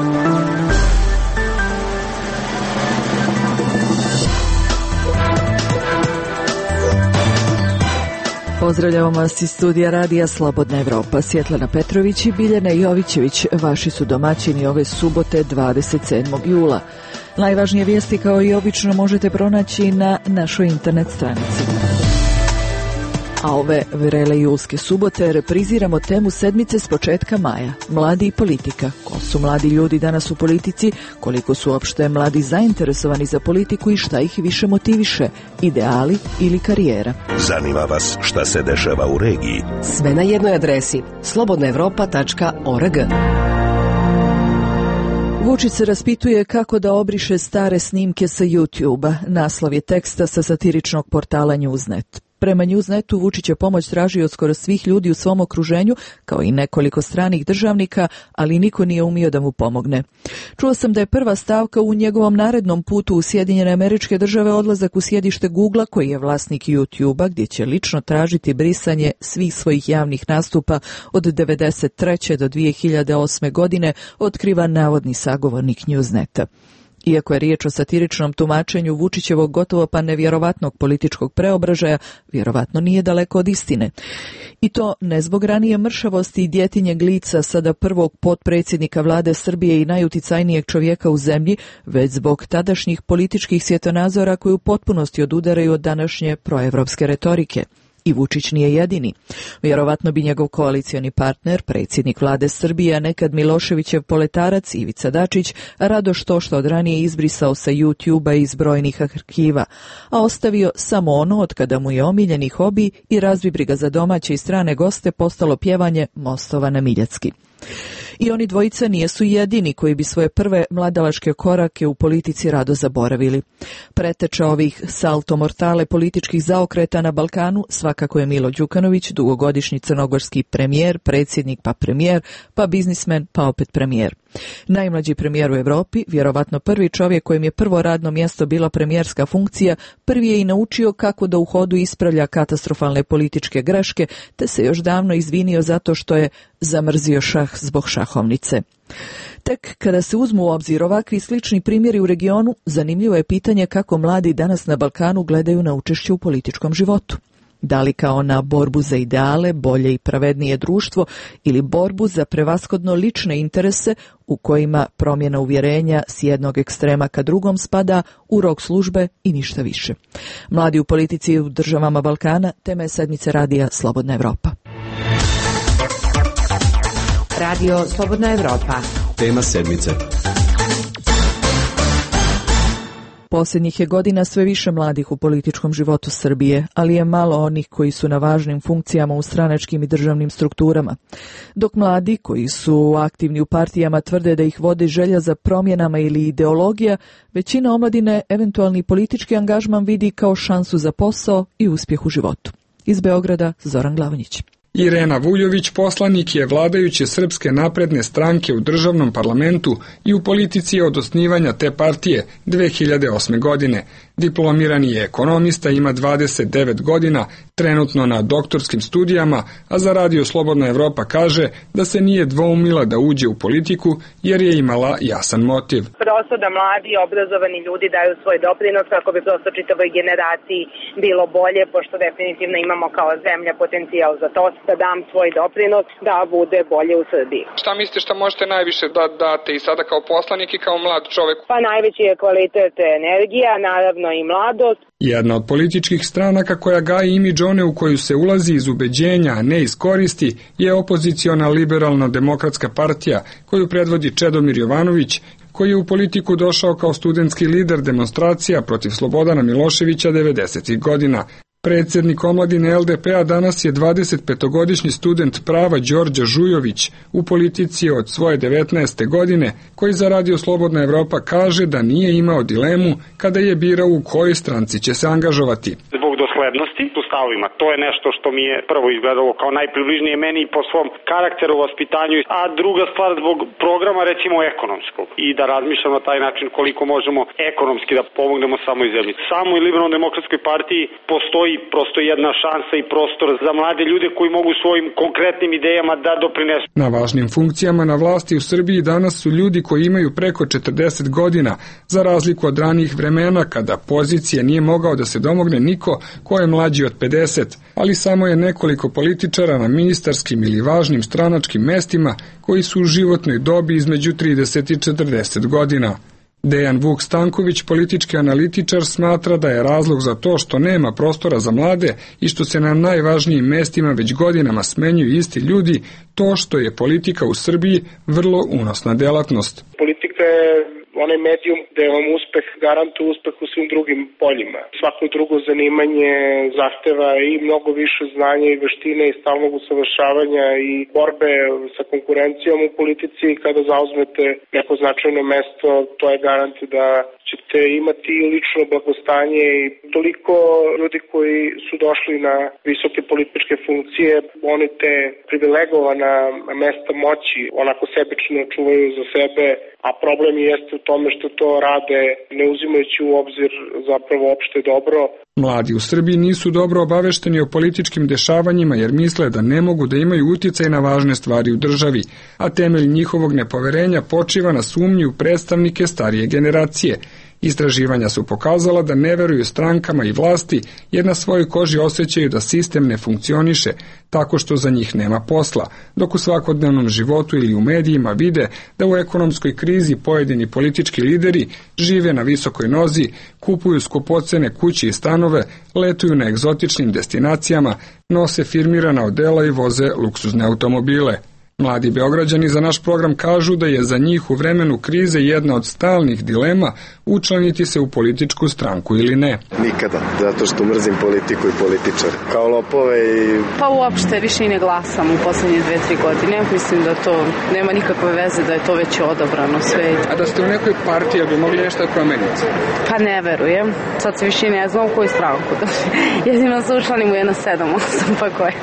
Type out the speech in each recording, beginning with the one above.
Pozdravljamo vas iz studija Radija Slobodna Evropa. Svjetlana Petrović i Biljana Jovićević vaši su domaćini ove subote 27. jula. Najvažnije vijesti kao i obično možete pronaći na našoj internet stranici. A ove vrele julske subote repriziramo temu sedmice s početka maja. Mladi i politika. Ko su mladi ljudi danas u politici, koliko su uopšte mladi zainteresovani za politiku i šta ih više motiviše, ideali ili karijera. Zanima vas šta se dešava u regiji? Sve na jednoj adresi slobodnaevropa.org. Vučić se raspituje kako da obriše stare snimke sa YouTube-a. Naslov je teksta sa satiričnog portala Newsnet. Prema Newsnetu Vučić je pomoć tražio od skoro svih ljudi u svom okruženju, kao i nekoliko stranih državnika, ali niko nije umio da mu pomogne. Čuo sam da je prva stavka u njegovom narednom putu u Sjedinjene Američke Države odlazak u sjedište Google-a, koji je vlasnik YouTube-a, gdje će lično tražiti brisanje svih svojih javnih nastupa od 1993. do 2008. godine, otkriva navodni sagovornik Newsneta. Iako je riječ o satiričnom tumačenju Vučićevog gotovo pa nevjerovatnog političkog preobražaja, vjerovatno nije daleko od istine. I to ne zbog ranije mršavosti i djetinjeg lica sada prvog potpredsjednika vlade Srbije i najuticajnijeg čovjeka u zemlji, već zbog tadašnjih političkih svjetonazora koji u potpunosti odudaraju od današnje proevropske retorike. I Vučić nije jedini. Vjerovatno bi njegov koalicioni partner, predsjednik vlade Srbije, a nekad Miloševićev poletarac Ivica Dačić, rado što od ranije izbrisao sa YouTube-a iz brojnih arhiva, a ostavio samo ono od kada mu je omiljeni hobi i razbibriga za domaće i strane goste postalo pjevanje mostova na Miljacki. I oni dvojica nijesu jedini koji bi svoje prve mladalačke korake u politici rado zaboravili. Preteča ovih salto mortale političkih zaokreta na Balkanu svakako je Milo Đukanović, dugogodišnji crnogorski premijer, predsjednik pa premijer, pa biznismen pa opet premijer. Najmlađi premijer u Europi, vjerovatno prvi čovjek kojem je prvo radno mjesto bila premijerska funkcija, prvi je i naučio kako da u hodu ispravlja katastrofalne političke greške, te se još davno izvinio zato što je zamrzio šah zbog šahovnice. Tek kada se uzmu u obzir ovakvi slični primjeri u regionu, zanimljivo je pitanje kako mladi danas na Balkanu gledaju na učešće u političkom životu. Da li kao na borbu za ideale, bolje i pravednije društvo ili borbu za prevashodno lične interese u kojima promjena uvjerenja s jednog ekstrema ka drugom spada u rok službe i ništa više. Mladi u politici u državama Balkana, tema je sedmice Radija Slobodna Evropa. Radio Slobodna Evropa. Tema sedmice. Posljednjih je godina sve više mladih u političkom životu Srbije, ali je malo onih koji su na važnim funkcijama u stranačkim i državnim strukturama. Dok mladi koji su aktivni u partijama tvrde da ih vodi želja za promjenama ili ideologija, većina omladine eventualni politički angažman vidi kao šansu za posao i uspjeh u životu. Iz Beograda Zoran Glavonjić. Irena Vujović poslanik je vladajuće Srpske napredne stranke u državnom parlamentu i u politici je od osnivanja te partije 2008. godine. Diplomirani je ekonomista, ima 29 godina, trenutno na doktorskim studijama, a za Radio Slobodna Evropa kaže da se nije dvoumila da uđe u politiku jer je imala jasan motiv. Prosto da mladi, obrazovani ljudi daju svoj doprinos kako bi prosto čitavoj generaciji bilo bolje, pošto definitivno imamo kao zemlja potencijal za to, da dam svoj doprinos da bude bolje u Srbiji. Šta mislite šta možete najviše da date i sada kao poslanik i kao mlad čovjek? Pa najveći je kvalitet energija, naravno i mladost. Jedna od političkih stranaka koja gaji imidž one u koju se ulazi iz ubeđenja, a ne iz koristi, je opoziciona liberalno-demokratska partija koju predvodi Čedomir Jovanović, koji je u politiku došao kao studentski lider demonstracija protiv Slobodana Miloševića 90. godina. Predsjednik omladine LDP-a danas je 25-godišnji student prava Đorđe Žujović, u politici od svoje 19. godine, koji za Radio Slobodna Evropa kaže da nije imao dilemu kada je birao u kojoj stranci će se angažovati. Zbog doslednosti u stavovima. To je nešto što mi je prvo izgledalo kao najpribližnije meni po svom karakteru, vaspitanju, a druga stvar zbog programa recimo ekonomskog i da razmišljamo na taj način koliko možemo ekonomski da pomognemo samoj zemlji. Samo i Liberalno-demokratskoj partiji postoji prosto jedna šansa i prostor za mlade ljude koji mogu svojim konkretnim idejama da doprinesu. Na važnim funkcijama na vlasti u Srbiji danas su ljudi koji imaju preko 40 godina, za razliku od ranijih vremena kada pozicije nije mogao da se domogne niko ko je mlađi od 50, ali samo je nekoliko političara na ministarskim ili važnim stranačkim mestima koji su u životnoj dobi između 30 i 40 godina. Dejan Vuk Stanković, politički analitičar, smatra da je razlog za to što nema prostora za mlade i što se na najvažnijim mestima već godinama smenjuju isti ljudi, to što je politika u Srbiji vrlo unosna delatnost. Politika je onaj medijum gde vam uspeh garantuje uspeh u svim drugim poljima. Svako drugo zanimanje zahteva i mnogo više znanja i veštine i stalnog usavršavanja i borbe sa konkurencijom u politici. Kada zauzmete neko značajno mesto, to je garant da ćete imati lično blagostanje i toliko ljudi koji su došli na visoke političke funkcije, oni te privilegovana mesta moći onako sebično čuvaju za sebe, a problem jeste u tome što to rade ne uzimajući u obzir zapravo opšte dobro. Mladi u Srbiji nisu dobro obavešteni o političkim dešavanjima jer misle da ne mogu da imaju uticaj na važne stvari u državi, a temelj njihovog nepoverenja počiva na sumnji u predstavnike starije generacije. Istraživanja su pokazala da ne veruju strankama i vlasti jer na svojoj koži osjećaju da sistem ne funkcioniše tako što za njih nema posla, dok u svakodnevnom životu ili u medijima vide da u ekonomskoj krizi pojedini politički lideri žive na visokoj nozi, kupuju skupocene kuće i stanove, letuju na egzotičnim destinacijama, nose firmirana odela i voze luksuzne automobile. Mladi Beograđani za naš program kažu da je za njih u vremenu krize jedna od stalnih dilema učlaniti se u političku stranku ili ne. Nikada, zato što mrzim politiku i političar. Kao lopove i... Pa uopšte više i ne glasam u poslednje 2-3 godine. Mislim da to nema nikakve veze, da je to već odabrano sve. A da ste u nekoj partiji, bi mogli nešto promeniti? Pa ne verujem. Sad se više ne znam u koju stranku. Jedino se učlanim u 1-7-8, pa koje?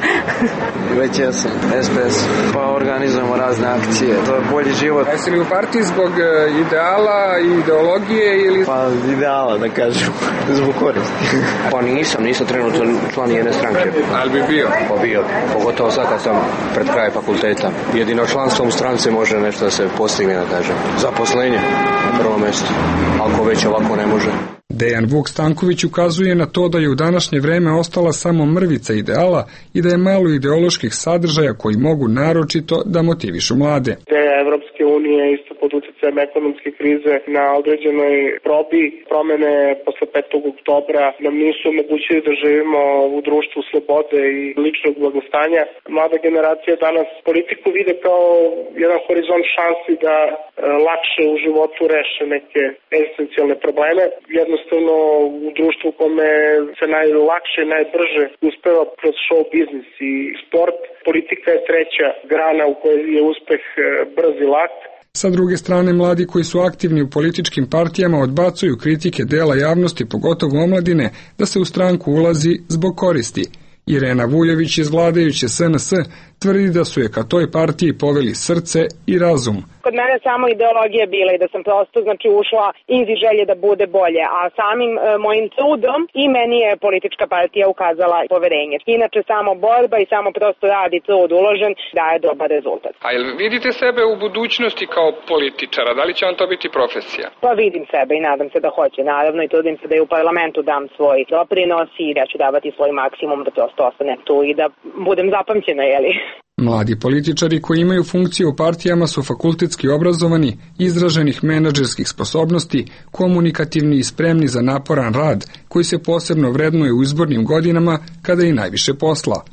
Već jesam. SPS. Pa organizujemo razne akcije. To je bolji život. A jesi li u partiji zbog ideala i ideologije ili... Pa ideala, da kažem. Zbog koristi. Pa nisam trenutno član jedne stranke. Ali bi bio? Pa bio. Pogotovo sad kad sam pred kraj fakulteta. Jedino članstvom u stranci može nešto da se postigne, da kažem. Zaposlenje na prvo mesto. Ako već ovako ne može. Dejan Vuk Stanković ukazuje na to da je u današnje vreme ostala samo mrvica ideala i da je malo ideoloških sadržaja koji mogu naročito da motivišu mlade. Ideja Evropske unije isto pod uticajem ekonomske krize na određenoj probi, promene posle 5. oktobra nam nisu omogućili da živimo u društvu slobode i ličnog blagostanja. Mlada generacija danas politiku vide kao jedan horizont šansi da lakše u životu reše neke esencijalne probleme. Jednostavno u društvu u kome se najlakše i najbrže uspeva kroz show biznis i sport. Politika je treća grana u kojoj je uspeh brz i lak. Sa druge strane, mladi koji su aktivni u političkim partijama odbacuju kritike dela javnosti, pogotovo omladine, da se u stranku ulazi zbog koristi. Irena Vujović iz vladajuće SNS tvrdi da su je ka toj partiji poveli srce i razum. Kod mene samo ideologija bila i da sam prosto ušla iz želje da bude bolje, a samim mojim trudom i meni je politička partija ukazala poverenje. Inače samo borba i samo prosto rad i trud uložen daje dobar rezultat. A jel vidite sebe u budućnosti kao političara? Da li će vam to biti profesija? Pa vidim sebe i nadam se da hoće. Naravno i trudim se da i u parlamentu dam svoj doprinos i da ću davati svoj maksimum da prosto ostanem tu i da budem zapamćena, jeli? Mladi političari koji imaju funkcije u partijama su fakultetski obrazovani, izraženih menadžerskih sposobnosti, komunikativni i spremni za naporan rad, koji se posebno vrednuje u izbornim godinama kada je najviše posla.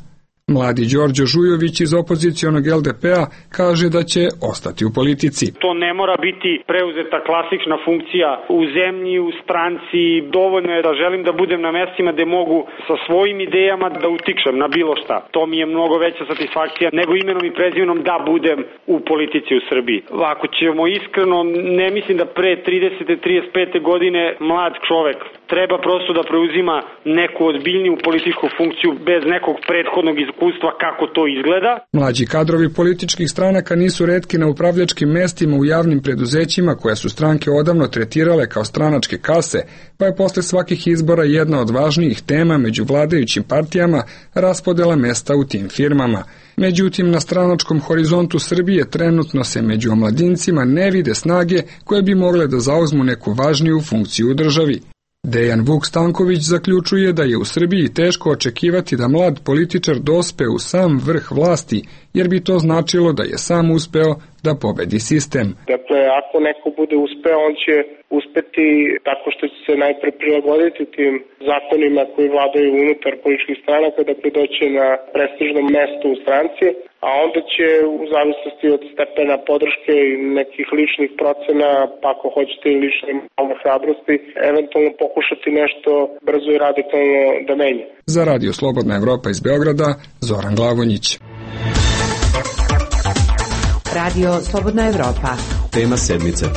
Mladi Đorđe Žujović iz opozicionog LDP-a kaže da će ostati u politici. To ne mora biti preuzeta klasična funkcija u zemlji, u stranci. Dovoljno je da želim da budem na mestima gde mogu sa svojim idejama da utičem na bilo šta. To mi je mnogo veća satisfakcija nego imenom i prezimenom da budem u politici u Srbiji. Ako ćemo iskreno, ne mislim da pre 30-35 godine mlad čovek treba prosto da preuzima neku ozbiljniju političku funkciju bez nekog prethodnog iskustva kako to izgleda. Mlađi kadrovi političkih stranaka nisu retki na upravljačkim mestima u javnim preduzećima koje su stranke odavno tretirale kao stranačke kase, pa je posle svakih izbora jedna od važnijih tema među vladajućim partijama raspodela mesta u tim firmama. Međutim, na stranačkom horizontu Srbije trenutno se među omladincima ne vide snage koje bi mogle da zauzmu neku važniju funkciju u državi. Dejan Vuk Stanković zaključuje da je u Srbiji teško očekivati da mlad političar dospe u sam vrh vlasti, jer bi to značilo da je sam uspeo da pobedi sistem. Dakle, ako neko bude uspeo, on će uspeti tako što će se najpre prilagoditi tim zakonima koji vladaju unutar političkih stranaka, dakle doći na prestižno mesto u stranci, a onda će u zavisnosti od stepena podrške i nekih ličnih procena, pa ako hoćete i lične malne hrabrosti, eventualno pokušati nešto brzo i radikalno da menja. Za Radio Slobodna Evropa iz Beograda, Zoran Glavonjić. Radio Slobodna Evropa. Tema sedmice.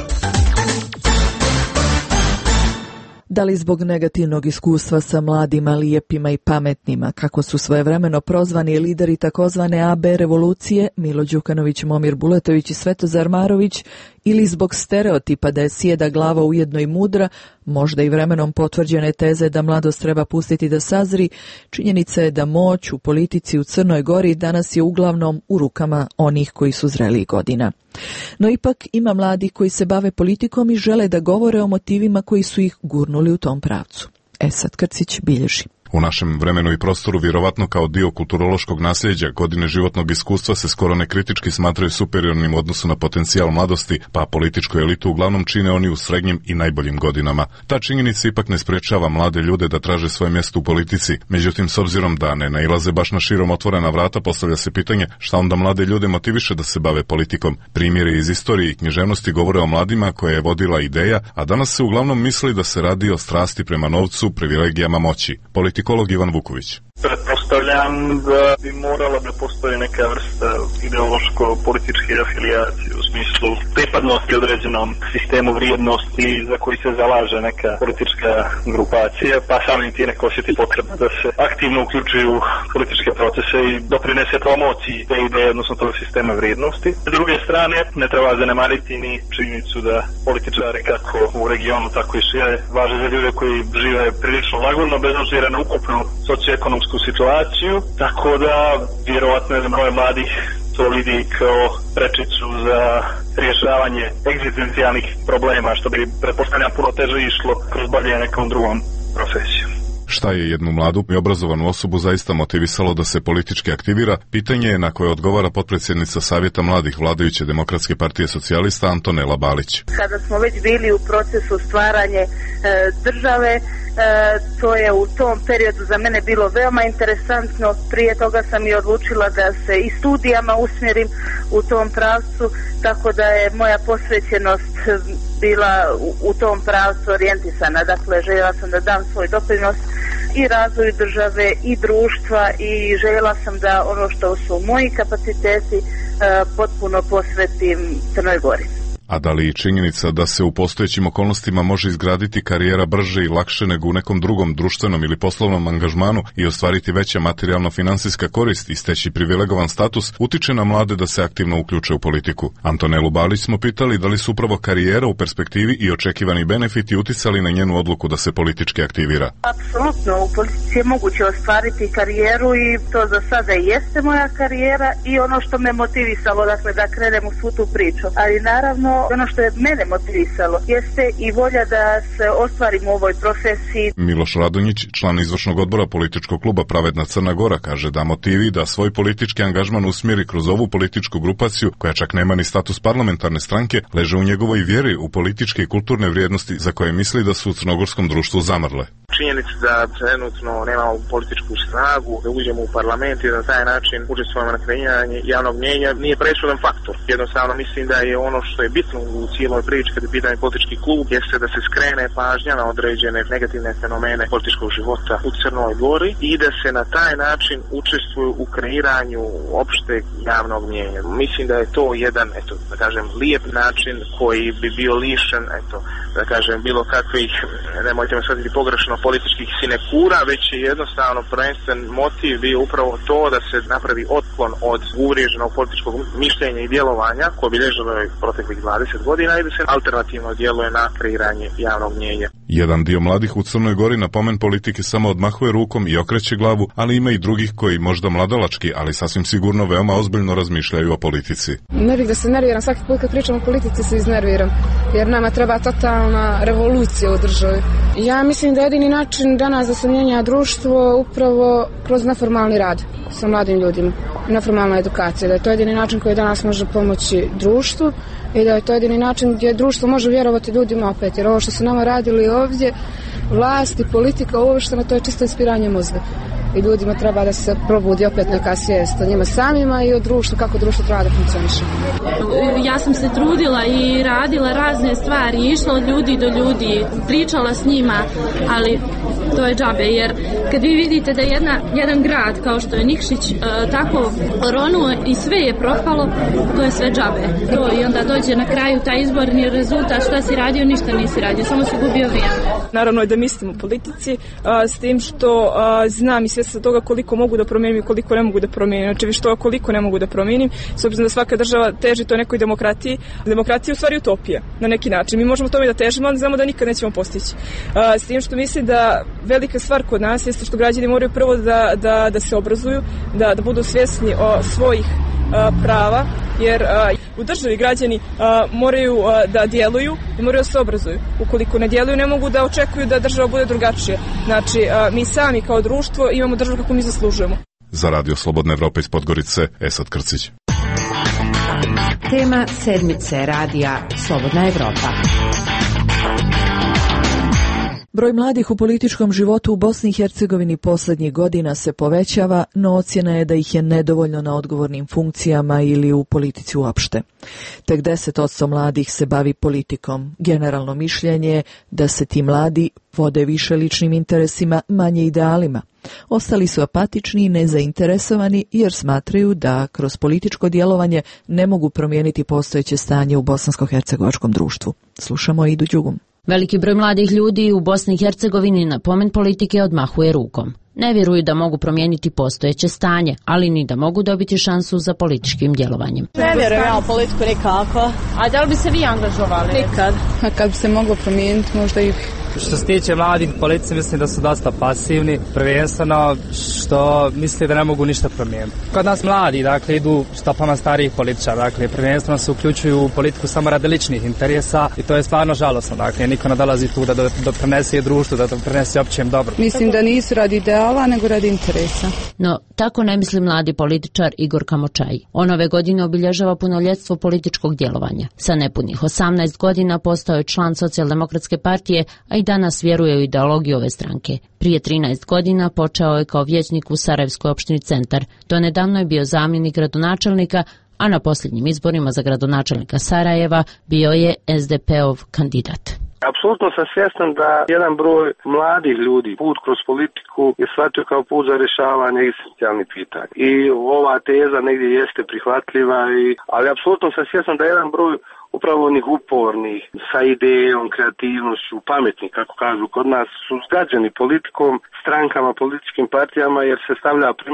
Da li zbog negativnog iskustva sa mladima, lijepima i pametnima, kako su svojevremeno prozvani lideri takozvane AB revolucije, Milo Đukanović, Momir Bulatović i Svetozar Marović, ili zbog stereotipa da je sjeda glava ujedno i mudra, možda i vremenom potvrđene teze da mladost treba pustiti da sazri, činjenica je da moć u politici u Crnoj Gori danas je uglavnom u rukama onih koji su zrelih godina. No ipak ima mladi koji se bave politikom i žele da govore o motivima koji su ih gurnuli u tom pravcu. Esad Krcić bilježi. U našem vremenu i prostoru, vjerovatno kao dio kulturološkog nasljeđa, godine životnog iskustva se skoro nekritički smatraju superiornim u odnosu na potencijal mladosti, pa političku elitu uglavnom čine oni u srednjim i najboljim godinama. Ta činjenica ipak ne sprečava mlade ljude da traže svoje mjesto u politici. Međutim, s obzirom da ne nailaze baš na širom otvorena vrata, postavlja se pitanje šta onda mlade ljude motiviše da se bave politikom. Primjeri iz istorije i književnosti govore o mladima koje je vodila ideja, a danas se uglavnom misli da se radi o strasti prema novcu, privilegijama moći. Politikolog Ivan Vuković. Pretpostavljam da bi morala da postoji neka vrsta ideološko-političke afilijacije u smislu pripadnosti određenom sistemu vrijednosti za koji se zalaže neka politička grupacija, pa samim tim neko osjeti potrebno da se aktivno uključuju u političke procese i doprinese promociji te ideje, odnosno tog sistema vrijednosti. S druge strane, ne treba zanemariti ni činjenicu da političari kako u regionu, tako i šire važe za ljude koji žive prilično lagodno, bez obzira na ukupnu socioekonomsku situaciju, tako da vjerovatno je za mnogo mladih to vidi kao prečicu za rješavanje egzistencijalnih problema, što bi pretpostavljam puno teže išlo kroz bavljenje nekom drugom profesijom. Šta je jednu mladu i obrazovanu osobu zaista motivisalo da se politički aktivira, pitanje je na koje odgovara potpredsjednica Savjeta mladih vladajuće Demokratske partije socijalista Antonela Balić. Kada smo već bili u procesu stvaranja države, to je u tom periodu za mene bilo veoma interesantno. Prije toga sam i odlučila da se i studijama usmjerim u tom pravcu, tako da je moja posvećenost bila u tom pravcu orijentisana. Dakle, željela sam da dam svoj doprinos i razvoju države i društva i željela sam da ono što su moji kapaciteti potpuno posvetim Crnoj Gori. A da li i činjenica da se u postojećim okolnostima može izgraditi karijera brže i lakše nego u nekom drugom društvenom ili poslovnom angažmanu i ostvariti veća materijalno-finansijska korist i steći privilegovan status, utiče na mlade da se aktivno uključe u politiku. Antonelu Balić smo pitali da li su upravo karijera u perspektivi i očekivani benefiti uticali na njenu odluku da se politički aktivira. Apsolutno, u politici je moguće ostvariti karijeru i to za sada i jeste moja karijera i ono što me motivisalo, dakle, da krenem u svu tu priču. Ali naravno ono što je mene motivisalo jeste i volja da se ostvarim u ovoj profesiji. Miloš Radonjić, član izvršnog odbora političkog kluba Pravedna Crna Gora, kaže da motivi da svoj politički angažman usmjeri kroz ovu političku grupaciju, koja čak nema ni status parlamentarne stranke, leže u njegovoj vjeri u političke i kulturne vrijednosti za koje misli da su u crnogorskom društvu zamrle. Činjenica da trenutno nemamo političku snagu, da uđemo u parlament i da na taj način učestvujemo na kreiranju javnog mnijenja nije presudan faktor. Jednostavno mislim da je ono što je bitno u cijeloj priči kad je pitanje politički klub jeste da se skrene pažnja na određene negativne fenomene političkog života u Crnoj Gori i da se na taj način učestvuju u kreiranju opšteg javnog mnijenja. Mislim da je to jedan, da kažem, lijep način koji bi bio lišen, da kažem, bilo kakvih, nemojte me shvatiti pogrešno, političkih sinekura, već je jednostavno prvenstven motiv bio upravo to da se napravi otklon od uvriježenog političkog mišljenja i djelovanja koje bilježilo je proteklih 20 godina i da se alternativno djeluje na kreiranje javnog mnijenja. Jedan dio mladih u Crnoj Gori na pomen politike samo odmahuje rukom i okreće glavu, ali ima i drugih koji možda mladalački, ali sasvim sigurno veoma ozbiljno razmišljaju o politici. Ne bih da se nerviram, svaki put kad pričam o politici se iznerviram, jer nama treba totalna revolucija u državi. Ja mislim da jedini način danas da se mijenja društvo upravo kroz neformalni rad sa mladim ljudima, neformalna edukacija, da je to jedini način koji danas može pomoći društvu i da je to jedini način gdje društvo može vjerovati ljudima opet, jer ovo što su nama radili ovdje, vlast i politika uopšteno, to je čisto ispiranje mozga. I ljudima treba da se probudi opet neka svijest o njima samima i o društvu, kako društvo treba da funkcioniše. Ja sam se trudila i radila razne stvari, išla od ljudi do ljudi, pričala s njima, ali to je džabe, jer kad vi vidite da jedan grad kao što je Nikšić tako ronuo i sve je propalo, to je sve džabe. I onda dođe na kraju taj izborni rezultat, šta si radio, ništa nisi radio, samo si gubio vrijeme. Naravno je da mislim o politici, s tim što znam i svjesna toga koliko mogu da promijenim i koliko ne mogu da promijenim. Znači više toga koliko ne mogu da promijenim, s obzirom da svaka država teži to nekoj demokratiji. Demokratija je u stvari utopija na neki način. Mi možemo tome da težimo, ali znamo da nikad nećemo postići. S tim što mislim da velika stvar kod nas jeste što građani moraju prvo da se obrazuju, da budu svjesni o svojih prava, jer u državi građani moraju da djeluju i moraju da se obrazuju. Ukoliko ne djeluju, ne mogu da očekuju da država bude drugačija. Znači, mi sami kao društvo imamo državu kako mi zaslužujemo. Za Radio Slobodna Evropa iz Podgorice, Esad Krcić. Tema sedmice radija Slobodna Evropa. Broj mladih u političkom životu u Bosni i Hercegovini posljednjih godina se povećava, no ocjena je da ih je nedovoljno na odgovornim funkcijama ili u politici uopšte. Tek 10% mladih se bavi politikom. Generalno mišljenje je da se ti mladi vode više ličnim interesima, manje idealima. Ostali su apatični i nezainteresovani jer smatraju da kroz političko djelovanje ne mogu promijeniti postojeće stanje u bosansko-hercegovačkom društvu. Slušamo Idu Đugum. Veliki broj mladih ljudi u Bosni i Hercegovini na pomen politike odmahuje rukom. Ne vjeruju da mogu promijeniti postojeće stanje, ali ni da mogu dobiti šansu za političkim djelovanjem. Ne vjerujem ja u politiku nikako. A da li bi se vi angažovali? Nikad. A kad bi se moglo promijeniti, možda i... Što se tiče mladih politici, mislim da su dosta pasivni, prvenstveno što misle da ne mogu ništa promijeniti. Kod nas mladi, dakle, idu stopama starijih političara, dakle, prvenstveno se uključuju u politiku samo radi ličnih interesa i to je stvarno žalosno, dakle, niko ne dolazi tu da doprinese društvu, da doprinese općem dobro. Mislim da nisu radi ideala, nego radi interesa. No, tako ne misli mladi političar Igor Kamočaj. On ove godine obilježava punoljetstvo političkog djelovanja. Sa nepunih 18 godina postao je član Socijaldemokratske partije, a i danas vjeruje u ideologiju ove stranke. Prije 13 godina počeo je kao vijećnik u Sarajevskoj opštini Centar. Do nedavno je bio zamjenik gradonačelnika, a na posljednjim izborima za gradonačelnika Sarajeva bio je SDP-ov kandidat. Apsolutno sam svjestan da jedan broj mladih ljudi put kroz politiku je shvatio kao put za rješavanje egzistencijalnih pitanja. I ova teza negdje jeste prihvatljiva, ali apsolutno sam svjestan da jedan broj upravo onih upornih, sa idejom, kreativnošću, pametnih, kako kažu kod nas, su zgađeni politikom, strankama, političkim partijama, jer se stavlja primat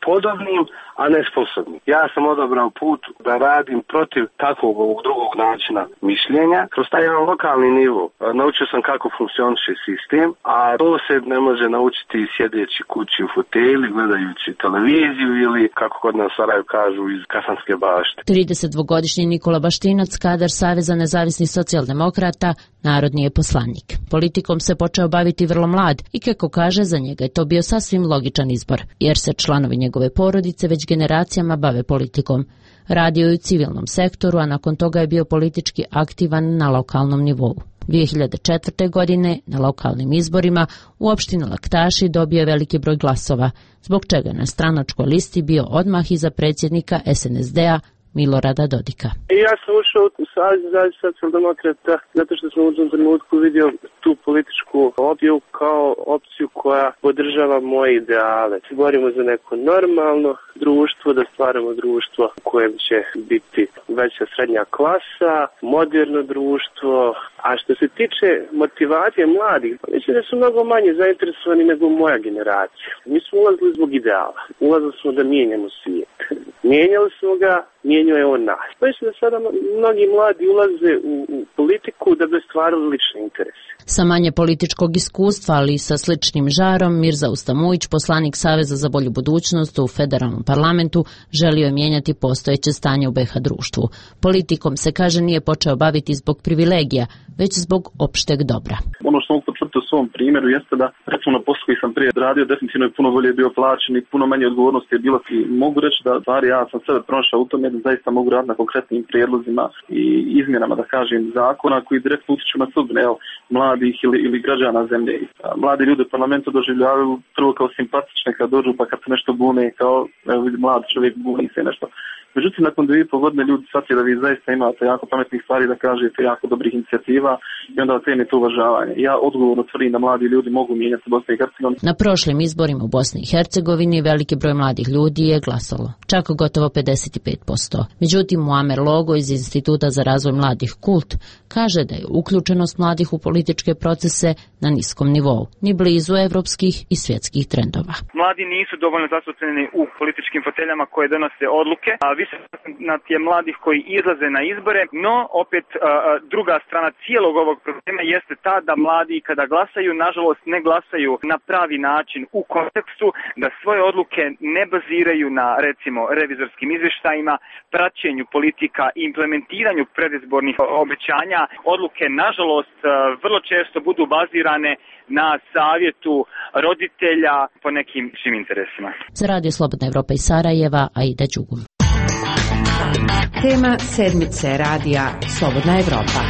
podobnim, a ne sposobnim. Ja sam odabrao put da radim protiv takvog ovog drugog načina mišljenja. Kroz taj jedan lokalni nivo naučio sam kako funkcioniše sistem, a to se ne može naučiti sjedeći kući u fotelji, gledajući televiziju ili, kako kod nas Sarajevo kažu, iz Kasanske bašte. 32-godišnji Nikola Baštinac, kadar Saveza nezavisnih socijaldemokrata, narodni je poslanik. Politikom se počeo baviti vrlo mlad i kako kaže, za njega je to bio sasvim logičan izbor, jer se članovi njegove porodice već generacijama bave politikom. Radio je u civilnom sektoru, a nakon toga je bio politički aktivan na lokalnom nivou. 2004. godine na lokalnim izborima u opštini Laktaši dobio je veliki broj glasova, zbog čega je na stranačkoj listi bio odmah iza predsjednika SNSD-a Milorada Dodika. Ja sam ušao u Savez socijaldemokrata zato što sam u tom trenutku vidio tu političku opciju kao opciju koja podržava moje ideale. Borimo za neko normalno društvo, da stvaramo društvo u kojem će biti veća srednja klasa, moderno društvo. A što se tiče motivacije mladih, mislim da su mnogo manje zainteresovani nego moja generacija. Mi smo ulazili zbog ideala. Ulazili smo da mijenjamo svijet. Mijenjali smo ga, mijenjao je on nas. Mislim da sada mnogi mladi ulaze u politiku da bi stvarali lične interese. Sa manje političkog iskustva, ali i sa sličnim žarom, Mirza Ustamujić, poslanik Saveza za bolju budućnost u federalnom parlamentu, želio je mijenjati postojeće stanje u BiH društvu. Politikom se, kaže, nije počeo baviti zbog privilegija, već zbog opšteg dobra. Ono što mogu potvrti u svom primjeru jeste da, recimo na poslu koji sam prije radio, definitivno je puno bolje bio plaćen i puno manje odgovornosti je bilo. I mogu reći da stvari, ja sam sebe pronašao u tome da zaista mogu raditi na konkretnim prijedlozima i izmjenama, da kažem, zakona koji direktno utiču na sudbine mladih ili građana zemlje. Mladi ljudi u parlamentu doživljavaju prvo kao simpatične kad dođu, pa kad se nešto bune, kao mlad čovjek buni se nešto. Međutim, nakon 2,5 godine ljudi shvatili da vi zaista imate jako pametnih stvari da kažete, jako dobrih inicijativa i onda ocenite uvažavanje. Ja odgovorno tvrdim da mladi ljudi mogu mijenjati Bosnu i Hercegovinu. Na prošlim izborima u Bosni i Hercegovini veliki broj mladih ljudi je glasalo, čak gotovo 55%. Međutim, Muamer Logo iz Instituta za razvoj mladih Kult kaže da je uključenost mladih u političke procese na niskom nivou, ni blizu evropskih i svjetskih trendova. Mladi nisu dovoljno zastupljeni u političkim foteljama koje donose odluke, a više je mladih koji izlaze na izbore, no opet druga strana cijelog ovog problema jeste ta da mladi kada glasaju, nažalost ne glasaju na pravi način u kontekstu, da svoje odluke ne baziraju na, recimo, revizorskim izvještajima, praćenju politika i implementiranju predizbornih obećanja. Odluke, nažalost, vrlo često budu bazirane na savjetu roditelja po nekim svim interesima. Za Radio Slobodna Evropa iz Sarajeva, Aida Đugum. Tema sedmice radija Slobodna Evropa.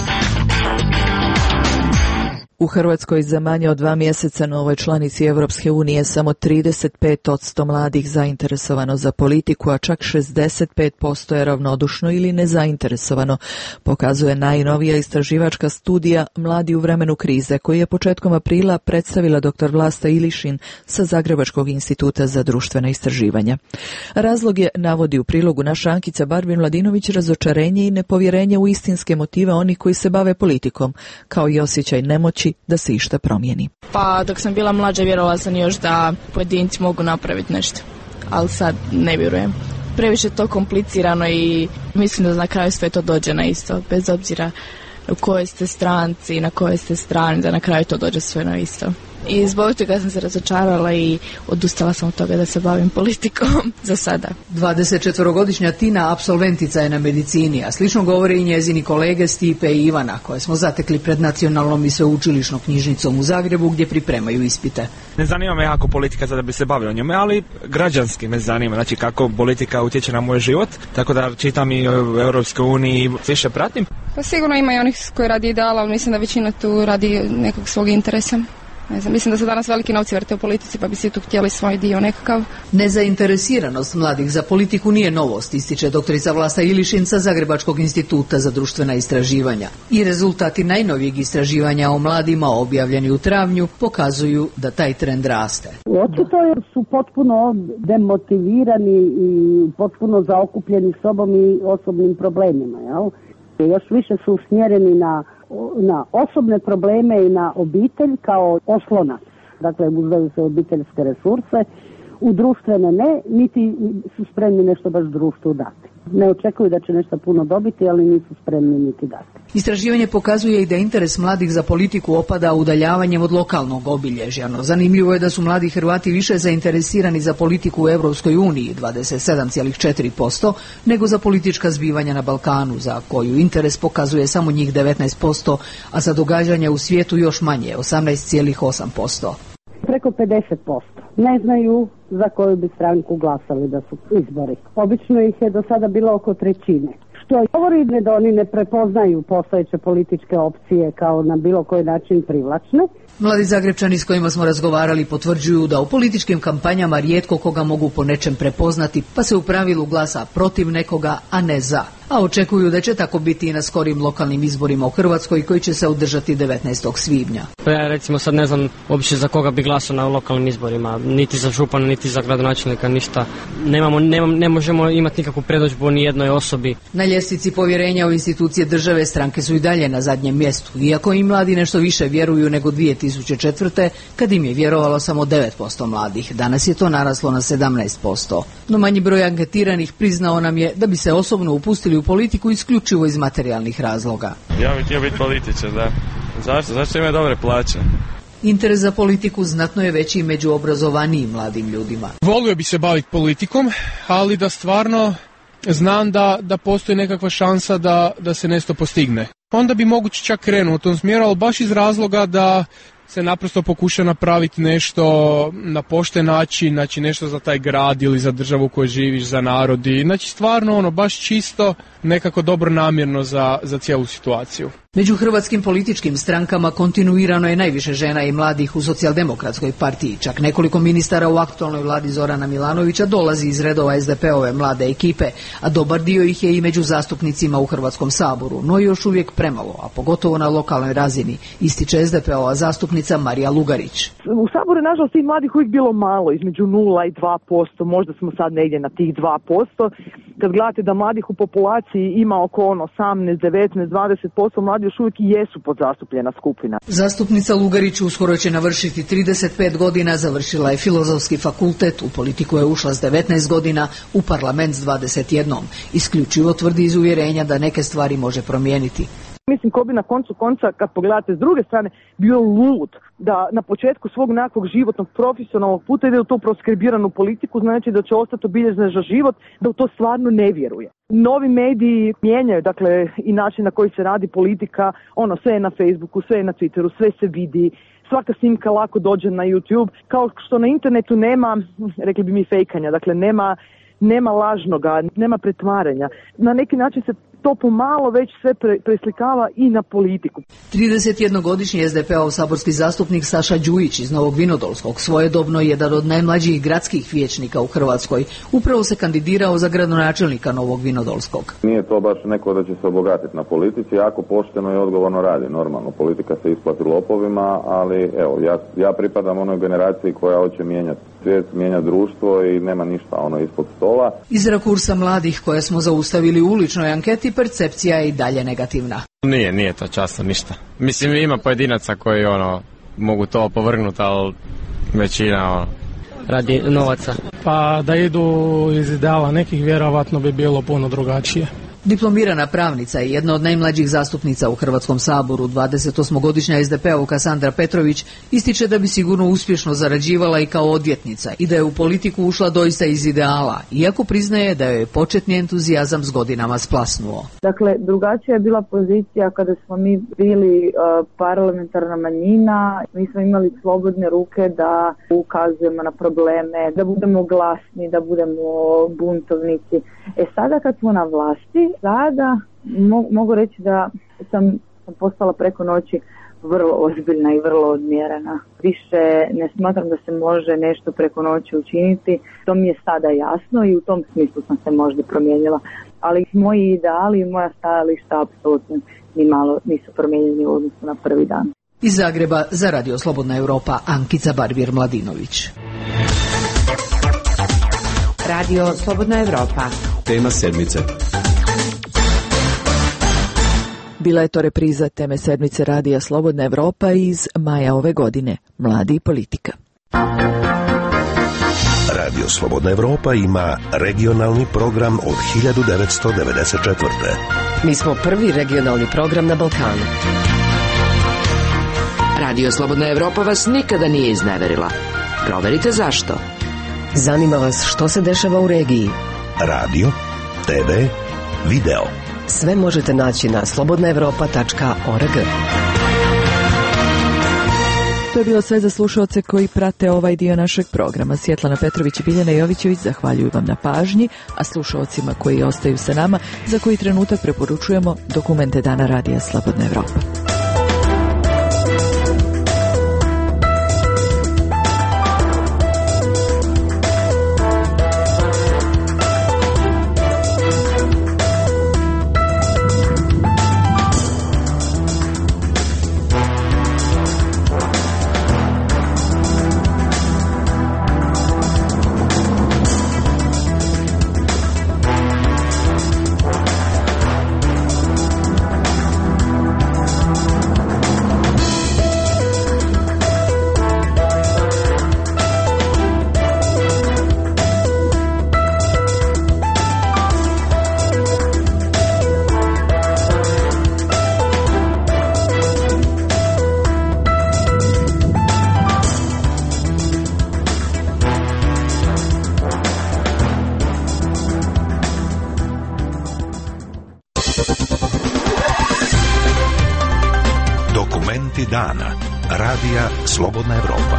U Hrvatskoj za manje od 2 mjeseca novoj članici Europske unije samo 35% mladih zainteresovano za politiku, a čak 65% je ravnodušno ili nezainteresovano, pokazuje najnovija istraživačka studija Mladi u vremenu krize, koju je početkom aprila predstavila dr. Vlasta Ilišin sa Zagrebačkog instituta za društvena istraživanja. Razlog je, navodi u prilogu naša Ankica Barbin-Mladinović, razočarenje i nepovjerenje u istinske motive onih koji se bave politikom, kao i osjećaj nemoći da se išta promijeni. Pa dok sam bila mlađa vjerovala sam još da pojedinci mogu napraviti nešto, ali sad ne vjerujem. Previše je to komplicirano i mislim da na kraju sve to dođe na isto, bez obzira u kojoj ste stranci i na kojoj ste strani, da na kraju to dođe sve na isto. I zbog toga sam se razočarala i odustala sam od toga da se bavim politikom za sada. 24-godišnja Tina apsolventica je na medicini, a slično govore i njezini kolege Stipe i Ivana, koje smo zatekli pred Nacionalnom i sveučilišnom knjižnicom u Zagrebu gdje pripremaju ispite. Ne zanima me jako politika da bi se bavio njome, ali građanski me zanima, znači kako politika utječe na moj život, tako da čitam i o Europskoj uniji i više pratim. Pa sigurno ima i onih koji radi ideala, ali mislim da većina tu radi nekog svog interesa. Ne znam, mislim da se danas veliki novci vrte u politici, pa bi svi tu htjeli svoj dio nekakav. Nezainteresiranost mladih za politiku nije novost, ističe doktorica Vlasta Ilišin sa Zagrebačkog instituta za društvena istraživanja. I rezultati najnovijeg istraživanja o mladima objavljeni u travnju pokazuju da taj trend raste. Očito su potpuno demotivirani i potpuno zaokupljeni sobom i osobnim problemima, jel? Još više su usmjereni na osobne probleme i na obitelj kao oslonac. Dakle, uzdaju se obiteljske resurse, u društvene ne, niti su spremni nešto baš društvu dati. Ne očekuju da će nešto puno dobiti, ali nisu spremni niti dati. Istraživanje pokazuje i da interes mladih za politiku opada udaljavanjem od lokalnog obilježja. No, zanimljivo je da su mladi Hrvati više zainteresirani za politiku u Europskoj uniji, 27,4%, nego za politička zbivanja na Balkanu, za koju interes pokazuje samo njih 19%, a za događanja u svijetu još manje, 18,8%. Preko 50%. Ne znaju za koju bi stranku glasali da su izbori. Obično ih je do sada bilo oko trećine. Što govori da oni ne prepoznaju postojeće političke opcije kao na bilo koji način privlačne. Mladi Zagrebčani s kojima smo razgovarali potvrđuju da u političkim kampanjama rijetko koga mogu po nečem prepoznati, pa se u pravilu glasa protiv nekoga, a ne za. A očekuju da će tako biti i na skorim lokalnim izborima u Hrvatskoj koji će se održati 19. svibnja. Ja recimo sad ne znam uopće za koga bi glasao na lokalnim izborima, niti za župana, niti za gradonačelnika, ništa. Ne možemo imati nikakvu predodžbu ni jednoj osobi. Na ljestvici povjerenja u institucije države stranke su i dalje na zadnjem mjestu, iako i mladi nešto više vjeruju nego 2004. kad im je vjerovalo samo 9% mladih. Danas je to naraslo na 17%. No manji broj anketiranih priznao nam je da bi se osobno upustili u politiku isključivo iz materijalnih razloga. Ja bih htio biti političar, da. Zašto? Zašto imaju dobre plaće? Interes za politiku znatno je veći među obrazovanijim mladim ljudima. Volio bi se baviti politikom, ali da stvarno znam da postoji nekakva šansa da se nešto postigne. Onda bi moguće čak krenuo u tom smjeru, ali baš iz razloga da se naprosto pokuša napraviti nešto na pošten način, znači nešto za taj grad ili za državu u kojoj živiš, za narod. I znači stvarno baš čisto nekako dobro namjerno za cijelu situaciju. Među hrvatskim političkim strankama kontinuirano je najviše žena i mladih u Socijaldemokratskoj partiji. Čak nekoliko ministara u aktualnoj vladi Zorana Milanovića dolazi iz redova SDP-ove mlade ekipe, a dobar dio ih je i među zastupnicima u Hrvatskom saboru, no još uvijek premalo, a pogotovo na lokalnoj razini, ističe SDP-ova zastupnica Marija Lugarić. U Saboru je nažalost tih mladih uvijek bilo malo, između 0 i 2%, možda smo sad negdje na tih 2%. Kad gledate da mladih u populaciji ima oko 18, 19, 20%, mladi još uvijek i jesu podzastupljena skupina. Zastupnica Lugarić uskoro će navršiti 35 godina, završila je Filozofski fakultet, u politiku je ušla s 19 godina, u parlament s 21. Isključivo tvrdi iz uvjerenja da neke stvari može promijeniti. Mislim, ko bi na koncu konca, kad pogledate s druge strane, bio lud da na početku svog nekakvog životnog profesionalnog puta ide u tu proskribiranu politiku, znači da će ostati obilježen za život, da u to stvarno ne vjeruje. Novi mediji mijenjaju, dakle, i način na koji se radi politika, sve je na Facebooku, sve je na Twitteru, sve se vidi, svaka snimka lako dođe na YouTube, kao što na internetu nema, rekli bi mi, fejkanja, dakle nema lažnoga, nema pretvaranja. Na neki način se to pomalo već sve preslikava i na politiku. 31-godišnji SDP-ov saborski zastupnik Saša Đujić iz Novog Vinodolskog, svojedobno jedan od najmlađih gradskih vijećnika u Hrvatskoj, upravo se kandidirao za gradonačelnika Novog Vinodolskog. Nije to baš neko da će se obogatiti na politici, jako pošteno i odgovorno radi. Normalno, politika se isplati lopovima, ali evo, ja pripadam onoj generaciji koja hoće mijenjati svijet, mijenjati društvo i nema ništa ispod stola. Iz rakursa mladih koje smo zaustavili u uličnoj anketi, percepcija je i dalje negativna. Nije to časno ništa. Mislim, ima pojedinaca koji mogu to opovrgnuti, ali većina radi novaca. Pa da idu iz ideala nekih, vjerovatno bi bilo puno drugačije. Diplomirana pravnica i jedna od najmlađih zastupnica u Hrvatskom saboru, 28-godišnja SDP-ovka Sandra Petrović, ističe da bi sigurno uspješno zarađivala i kao odvjetnica i da je u politiku ušla doista iz ideala, iako priznaje da joj je početni entuzijazam s godinama splasnuo. Dakle, drugačija je bila pozicija kada smo mi bili parlamentarna manjina, mi smo imali slobodne ruke da ukazujemo na probleme, da budemo glasni, da budemo buntovnici. Sada kad smo na vlasti, sada mogu reći da sam postala preko noći vrlo ozbiljna i vrlo odmjerena. Više ne smatram da se može nešto preko noći učiniti. To mi je sada jasno i u tom smislu sam se možda promijenila. Ali moji ideali i moja stajališta apsolutno ni malo nisu promijenjeni u odnosu na prvi dan. Iz Zagreba za Radio Slobodna Europa, Ankica Barbir-Mladinović. Radio Slobodna Europa. Tema sedmice. Bila je to repriza teme sedmice Radija Slobodna Europa iz maja ove godine. Mladi i politika. Radio Slobodna Evropa ima regionalni program od 1994. Mi smo prvi regionalni program na Balkanu. Radio Slobodna Evropa vas nikada nije izneverila. Proverite zašto. Zanima vas što se dešava u regiji. Radio, TV, video. Sve možete naći na slobodnaevropa.org. To je bilo sve za slušaoce koji prate ovaj dio našeg programa. Svjetlana Petrović i Biljana Jovićević zahvaljuju vam na pažnji, a slušaocima koji ostaju sa nama, za koji trenutak preporučujemo dokumente Dana Radija Slobodna Evropa. Dana. Radija Slobodna Evropa.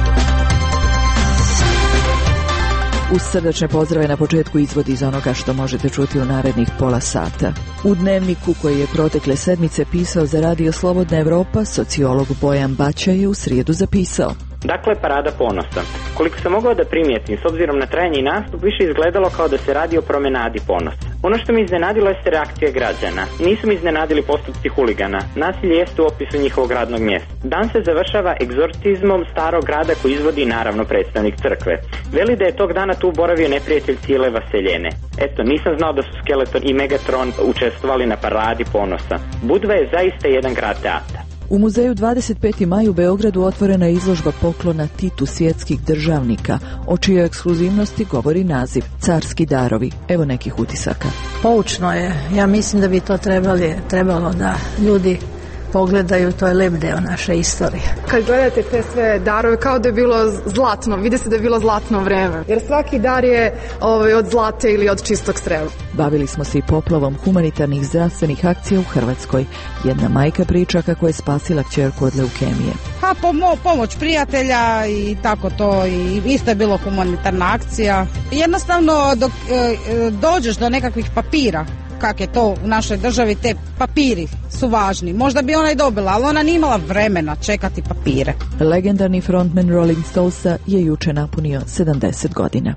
Uz srdačne pozdrave na početku izvod iz onoga što možete čuti u narednih pola sata. U dnevniku koji je protekle sedmice pisao za Radio Slobodna Evropa, sociolog Bojan Baća je u srijedu zapisao: Dakle, parada ponosa. Koliko sam mogao da primijetim, s obzirom na trajanje i nastup, više izgledalo kao da se radi o promenadi ponosa. Ono što me iznenadilo jeste reakcija građana. Nisu mi iznenadili postupci huligana. Nasilje jeste u opisu njihovog radnog mjesta. Dan se završava egzorcizmom starog grada koji izvodi naravno predstavnik crkve. Veli da je tog dana tu boravio neprijatelj cijele vaseljene. Eto, nisam znao da su Skeleton i Megatron učestvovali na paradi ponosa. Budva je zaista jedan grad teatra. U muzeju 25. maj u Beogradu otvorena je izložba poklona Titu svjetskih državnika, o čijoj ekskluzivnosti govori naziv Carski darovi. Evo nekih utisaka. Poučno je. Ja mislim da bi to trebalo da ljudi pogledaju, to je lep deo naše istorije. Kad gledate te sve darove, kao da je bilo zlatno, vidi se da je bilo zlatno vreme. Jer svaki dar je od zlata ili od čistog srebra. Bavili smo se i poplavom humanitarnih zdravstvenih akcija u Hrvatskoj. Jedna majka priča kako je spasila kćerku od leukemije. Pomoć prijatelja i tako to, i isto je bilo humanitarna akcija. Jednostavno dok dođeš do nekakvih papira, kak je to u našoj državi, te papiri su važni. Možda bi ona i dobila, ali ona nije imala vremena čekati papire. Legendarni frontman Rolling Stonesa je juče napunio 70 godina.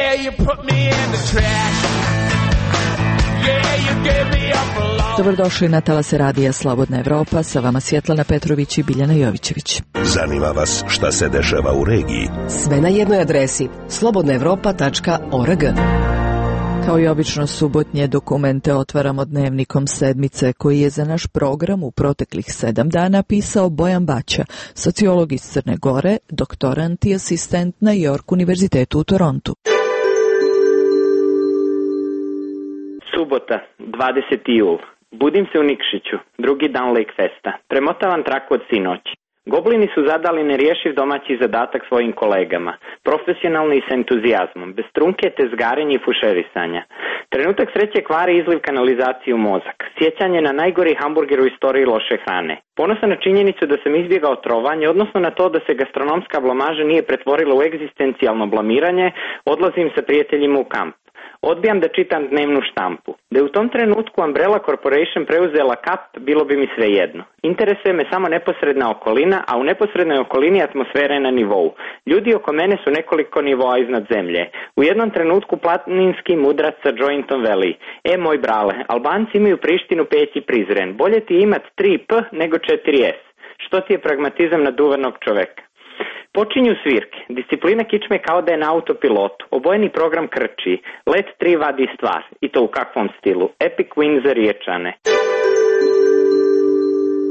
Dobrodošli na talase Radija Slobodna Evropa, sa vama Svjetlana Petrović i Biljana Jovićević. Zanima vas šta se dešava u regiji? Sve na jednoj adresi slobodnaevropa.org. Kao i obično subotnje dokumente otvaramo dnevnikom sedmice koji je za naš program u proteklih 7 dana pisao Bojan Baća, sociolog iz Crne Gore, doktorant i asistent na York univerzitetu u Torontu. Subota, 20. jul. Budim se u Nikšiću, drugi dan Lake Festa. Premotavam traku od sinoći. Goblini su zadali nerješiv domaći zadatak svojim kolegama, profesionalno i s entuzijazmom, bez trunke, tezgarenja i fušerisanja. Trenutak sreće kvari izliv kanalizaciju u mozak, sjećanje na najgori hamburger u istoriji loše hrane. Ponosan na činjenicu da sam izbjegao trovanje, odnosno na to da se gastronomska blamaža nije pretvorila u egzistencijalno blamiranje, odlazim sa prijateljima u kamp. Odbijam da čitam dnevnu štampu. Da je u tom trenutku Umbrella Corporation preuzela Kap, bilo bi mi svejedno. Interesuje me samo neposredna okolina, a u neposrednoj okolini atmosfera je na nivou. Ljudi oko mene su nekoliko nivoa iznad zemlje. U jednom trenutku planinski mudrac sa jointom veli: moj brale, Albanci imaju Prištinu Peć i Prizren. Bolje ti imat 3P nego 4S. Što ti je pragmatizam naduvanog čoveka? Počinju svirke. Disciplina kičme kao da je na autopilotu. Obojeni program krči. Let 3 vadi stvar. I to u kakvom stilu? Epic win za Riječane.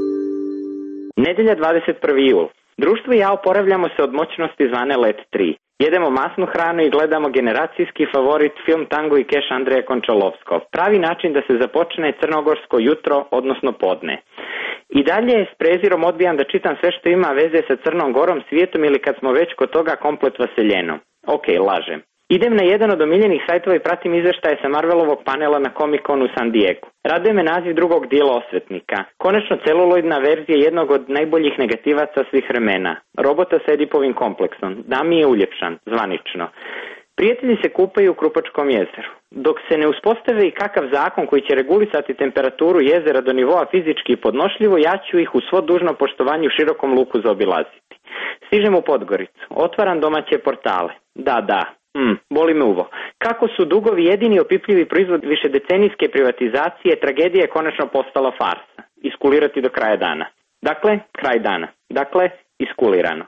Nedelja 21. jul. Društvo i ja oporavljamo se od moćnosti zvane Let 3. Jedemo masnu hranu i gledamo generacijski favorit film Tango i keš Andreja Končalovskog. Pravi način da se započne crnogorsko jutro, odnosno podne. I dalje s prezirom odbijam da čitam sve što ima veze sa Crnom Gorom, svijetom ili kad smo već kod toga komplet vaseljeno. Ok, lažem. Idem na jedan od omiljenih sajtova i pratim izveštaje sa Marvelovog panela na Comic-Conu u San Diego. Raduje me naziv drugog dijela Osvetnika. Konačno celuloidna verzija jednog od najboljih negativaca svih vremena. Robota s Edipovim kompleksom. Dami je uljepšan, zvanično. Prijatelji se kupaju u Krupačkom jezeru. Dok se ne uspostave i kakav zakon koji će regulisati temperaturu jezera do nivoa fizički podnošljivo, ja ću ih u svo dužno poštovanje u širokom luku zaobilaziti. Stižem u Podgoricu. Otvaram domaće portale. Da. Boli me uvo. Kako su dugovi jedini opipljivi proizvod višedecenijske privatizacije, tragedija je konačno postala farsa. Iskulirati do kraja dana. Dakle, kraj dana. Dakle, iskulirano.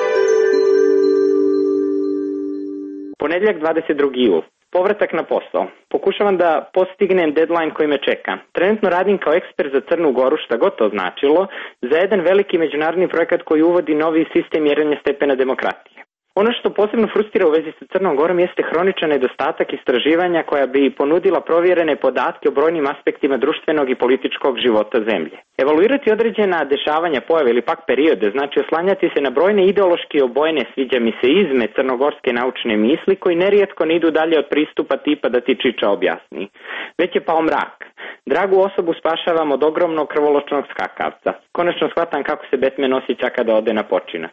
Ponedjeljak 22. jul. Povratak na posao. Pokušavam da postignem deadline koji me čeka. Trenutno radim kao ekspert za Crnu Goru, šta god to značilo, za jedan veliki međunarodni projekat koji uvodi novi sistem mjerenja stepena demokratije. Ono što posebno frustrira u vezi sa Crnom Gorom jeste hroničan nedostatak istraživanja koja bi ponudila provjerene podatke o brojnim aspektima društvenog i političkog života zemlje. Evaluirati određena dešavanja, pojave ili pak periode znači oslanjati se na brojne ideološki obojene, sviđa mi se, izme crnogorske naučne misli koji nerijetko ne idu dalje od pristupa tipa da ti čiča objasni. Već je pao mrak. Dragu osobu spašavam od ogromnog krvoločnog skakavca. Konačno shvatam kako se Batman osjeća kada ode na počinak.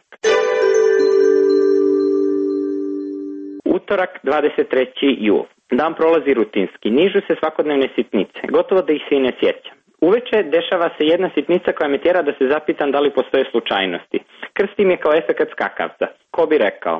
Utorak, 23. jul. Dan prolazi rutinski. Nižu se svakodnevne sitnice. Gotovo da ih se i ne sjećam. Uveče dešava se jedna sitnica koja me tjera da se zapitam da li postoje slučajnosti. Krstim je kao efekat skakavca. Ko bi rekao?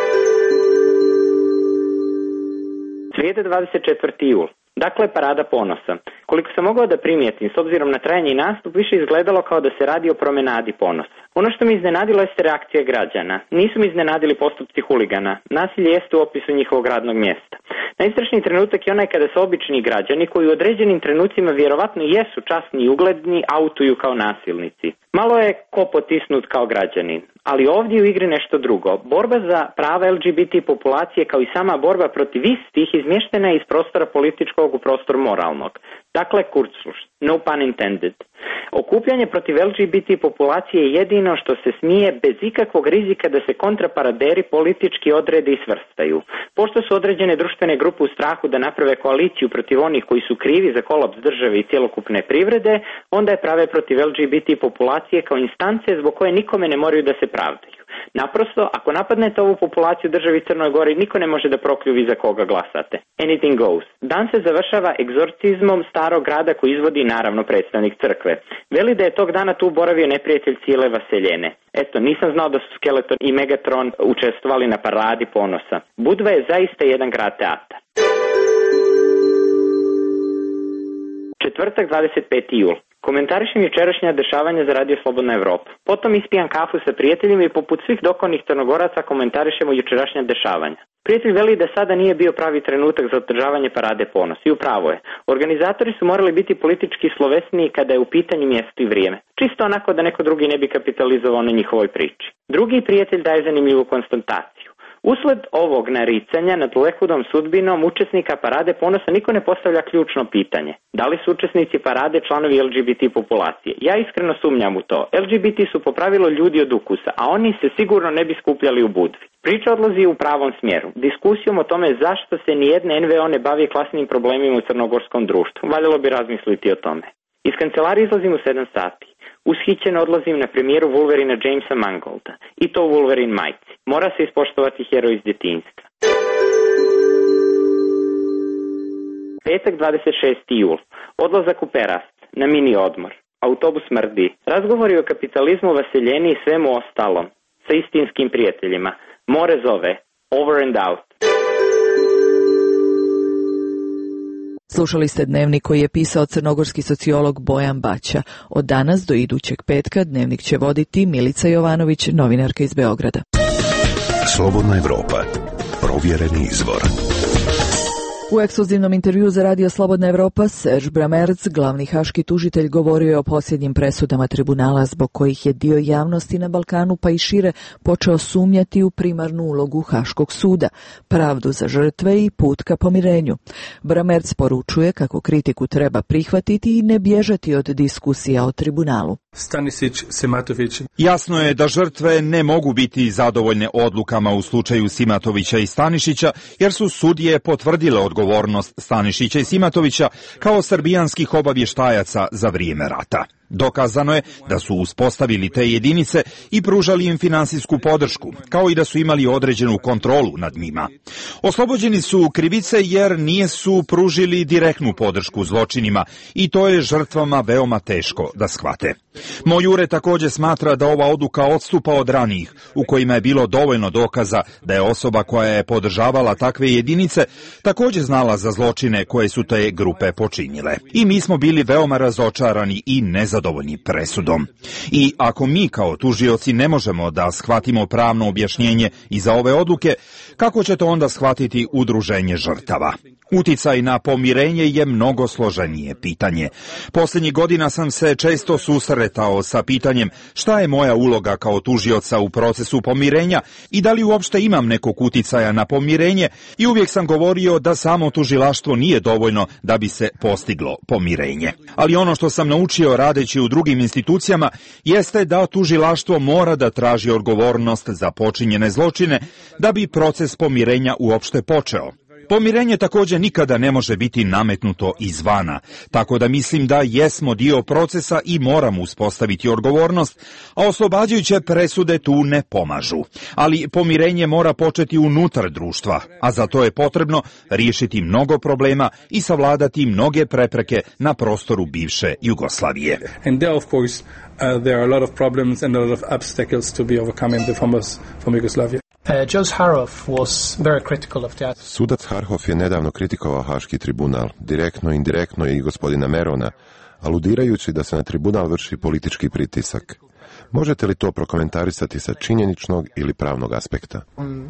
Srijeda, 24. jul. Dakle, parada ponosa. Koliko sam mogao da primijetim, s obzirom na trajanje i nastup, više izgledalo kao da se radi o promenadi ponosa. Ono što me iznenadilo jeste reakcija građana. Nisu mi iznenadili postupci huligana. Nasilje jeste u opisu njihovog radnog mjesta. Najstrašniji trenutak je onaj kada su obični građani, koji u određenim trenucima vjerovatno jesu časni i ugledni, autuju kao nasilnici. Malo je ko potisnut kao građanin. Ali ovdje je u igri nešto drugo. Borba za prava LGBT populacije kao i sama borba protiv istih izmještena je iz prostora političkog u prostor moralnog. Dakle, Kurzschluss, no pun intended. Okupljanje protiv LGBT populacije je jedino što se smije bez ikakvog rizika da se kontraparaderi politički odrede i svrstaju. Pošto su određene društvene grupe u strahu da naprave koaliciju protiv onih koji su krivi za kolaps države i cjelokupne privrede, onda je prave protiv LGBT populacije kao instance zbog koje nikome ne moraju da se pravdaju. Naprosto, ako napadnete ovu populaciju državi Crnoj Gori, niko ne može da prokljuvi za koga glasate. Anything goes. Dan se završava egzorcizmom starog grada koji izvodi naravno predstavnik crkve. Veli da je tog dana tu boravio neprijatelj cijele vaseljene. Eto, nisam znao da su Skeleton i Megatron učestvovali na paradi ponosa. Budva je zaista jedan grad teatar. Četvrtak, 25. jul. Komentarišem jučerašnja dešavanja za Radio Slobodna Evropa. Potom ispijam kafu sa prijateljima i poput svih dokonih Crnogoraca komentarišemo jučerašnja dešavanja. Prijatelj veli da sada nije bio pravi trenutak za održavanje parade ponos. I upravo je. Organizatori su morali biti politički slovesniji kada je u pitanju mjesto i vrijeme. Čisto onako da neko drugi ne bi kapitalizovao na njihovoj priči. Drugi prijatelj daje zanimljivu konstataciju. Usled ovog naricanja nad lehudom sudbinom učesnika parade ponosa niko ne postavlja ključno pitanje. Da li su učesnici parade članovi LGBT populacije? Ja iskreno sumnjam u to. LGBT su po pravilu ljudi od ukusa, a oni se sigurno ne bi skupljali u Budvi. Priča odlazi u pravom smjeru. Diskusijom o tome zašto se nijedne NVO ne bavi klasnim problemima u crnogorskom društvu. Valjalo bi razmisliti o tome. Iz kancelarije izlazim u 7 sati. Ushićen odlazim na premijeru Wolverina Jamesa Mangolda. I to u Wolverine majci. Mora se ispoštovati heroj iz djetinjstva. Petak, 26. jul. Odlazak u Perast. Na mini odmor. Autobus smrdi. Razgovori o kapitalizmu, vaseljeni i svemu ostalom. Sa istinskim prijateljima. More zove. Over and out. Slušali ste dnevnik koji je pisao crnogorski sociolog Bojan Baća. Od danas do idućeg petka dnevnik će voditi Milica Jovanović, novinarka iz Beograda. Slobodna Evropa. Provjereni izvor. U ekskluzivnom intervju za Radio Slobodna Evropa, Serge Bramertz, glavni haški tužitelj, govorio je o posljednjim presudama tribunala zbog kojih je dio javnosti na Balkanu pa i šire počeo sumnjati u primarnu ulogu Haškog suda, pravdu za žrtve i put ka pomirenju. Bramertz poručuje kako kritiku treba prihvatiti i ne bježati od diskusija o tribunalu. Stanisić, Simatović. Jasno je da žrtve ne mogu biti zadovoljne odlukama u slučaju Simatovića i Stanišića, jer su sudije potvrdile odgovornost Stanišića i Simatovića kao srbijanskih obavještajaca za vrijeme rata. Dokazano je da su uspostavili te jedinice i pružali im finansijsku podršku, kao i da su imali određenu kontrolu nad njima. Oslobođeni su krivice jer nisu pružili direktnu podršku zločinima i to je žrtvama veoma teško da shvate. Moj ured također smatra da ova odluka odstupa od ranijih, u kojima je bilo dovoljno dokaza da je osoba koja je podržavala takve jedinice također znala za zločine koje su te grupe počinile. I mi smo bili veoma razočarani i nezadovoljni presudom. I ako mi kao tužioci ne možemo da shvatimo pravno objašnjenje iza ove odluke, kako će to onda shvatiti udruženje žrtava? Uticaj na pomirenje je mnogo složenije pitanje. Posljednjih godina sam se često susretao sa pitanjem šta je moja uloga kao tužioca u procesu pomirenja i da li uopšte imam nekog uticaja na pomirenje, i uvijek sam govorio da samo tužilaštvo nije dovoljno da bi se postiglo pomirenje. Ali ono što sam naučio radeći u drugim institucijama jeste da tužilaštvo mora da traži odgovornost za počinjene zločine da bi proces pomirenja uopšte počeo. Pomirenje također nikada ne može biti nametnuto izvana, tako da mislim da jesmo dio procesa i moramo uspostaviti odgovornost, a oslobađajuće presude tu ne pomažu. Ali pomirenje mora početi unutar društva, a za to je potrebno riješiti mnogo problema i savladati mnoge prepreke na prostoru bivše Jugoslavije. And there of course there are a lot of problems and a lot of obstacles to be overcome in the former Yugoslavia. Judge Harhoff was very critical of that. Sudac Harhoff je nedavno kritikovao Haški tribunal, direktno i indirektno i gospodina Merona, aludirajući da se na tribunal vrši politički pritisak. Možete li to prokomentarisati sa činjeničnog ili pravnog aspekta?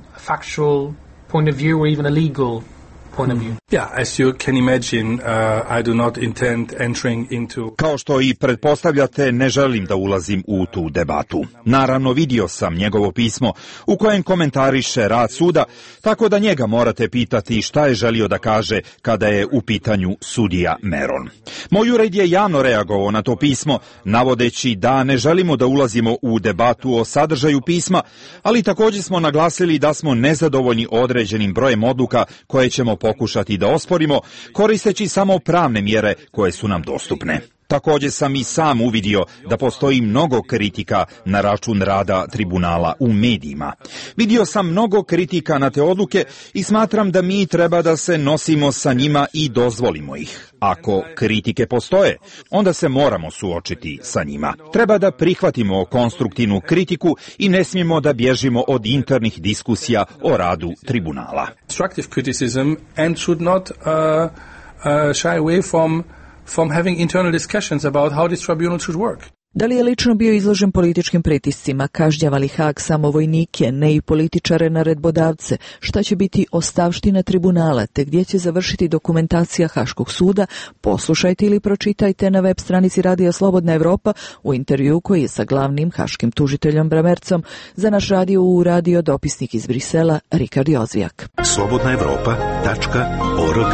Factual point of view or even a legal point of view. Yeah, as you can imagine, I do not intend entering into... Kao što i pretpostavljate, ne želim da ulazim u tu debatu. Naravno, vidio sam njegovo pismo u kojem komentariše rad suda, tako da njega morate pitati šta je želio da kaže kada je u pitanju sudija Meron. Moj ured je javno reagovao na to pismo, navodeći da ne želimo da ulazimo u debatu o sadržaju pisma, ali također smo naglasili da smo nezadovoljni određenim brojem odluka koje ćemo pokušati da osporimo, koristeći samo pravne mjere koje su nam dostupne. Također sam i sam uvidio da postoji mnogo kritika na račun rada tribunala u medijima. Vidio sam mnogo kritika na te odluke i smatram da mi treba da se nosimo sa njima i dozvolimo ih. Ako kritike postoje, onda se moramo suočiti sa njima. Treba da prihvatimo konstruktivnu kritiku i ne smijemo da bježimo od internih diskusija o radu tribunala. Constructive criticism and should not shy away from having internal discussions about how this tribunal should work. Da li je lično bio izložen političkim pritiscima, kažnjava li Haag samo vojnike, ne i političare naredbodavce, šta će biti ostavština tribunala, te gdje će završiti dokumentacija Haškog suda, poslušajte ili pročitajte na web stranici Radio Slobodna Evropa u intervju koji je sa glavnim haškim tužiteljom Bramertzom za naš radio u radio dopisnik iz Brisela Rikard Jozvijak. slobodnaevropa.org.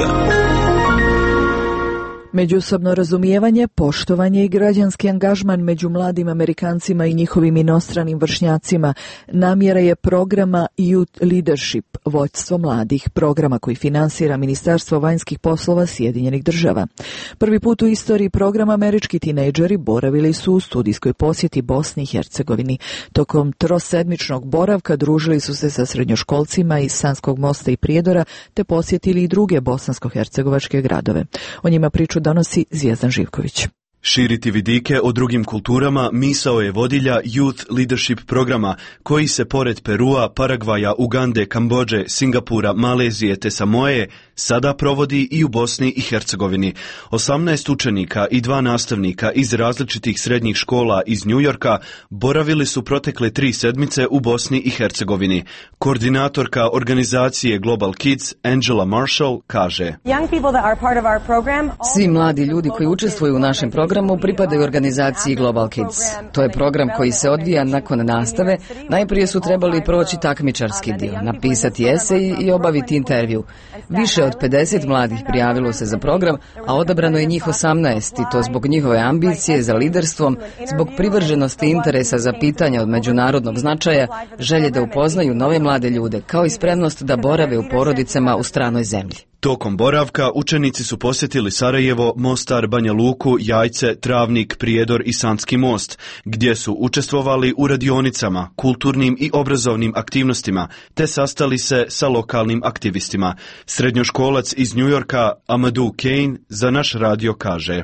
Međusobno razumijevanje, poštovanje i građanski angažman među mladim Amerikancima i njihovim inostranim vršnjacima namjera je programa Youth Leadership, vođstvo mladih, programa koji finansira Ministarstvo vanjskih poslova Sjedinjenih Država. Prvi put u istoriji programa američki tinejdžeri boravili su u studijskoj posjeti Bosni i Hercegovini. Tokom trosedmičnog boravka družili su se sa srednjoškolcima iz Sanskog Mosta i Prijedora, te posjetili i druge bosansko-hercegovačke gradove. O njima priču donosi Zvijezdan Živković. Širiti vidike o drugim kulturama misao je vodilja Youth Leadership programa, koji se pored Perua, Paragvaja, Ugande, Kambodže, Singapura, Malezije te Samoe sada provodi i u Bosni i Hercegovini. 18 učenika i 2 nastavnika iz različitih srednjih škola iz Njujorka boravili su protekle 3 sedmice u Bosni i Hercegovini. Koordinatorka organizacije Global Kids, Angela Marshall, kaže: Svi mladi ljudi koji učestvuju u našem programu pripadaju organizaciji Global Kids. To je program koji se odvija nakon nastave. Najprije su trebali proći takmičarski dio, napisati esej i obaviti intervju. Više od 50 mladih prijavilo se za program, a odabrano je njih 18 i to zbog njihove ambicije za liderstvom, zbog privrženosti interesa za pitanja od međunarodnog značaja, želje da upoznaju nove mlade ljude, kao i spremnost da borave u porodicama u stranoj zemlji. Tokom boravka učenici su posjetili Sarajevo, Mostar, Banja Luku, Jajce, Travnik, Prijedor i Sanski most, gdje su učestvovali u radionicama, kulturnim i obrazovnim aktivnostima, te sastali se sa lokalnim aktivistima. Srednjoškolac iz Njujorka, Amadou Kane, za naš radio kaže: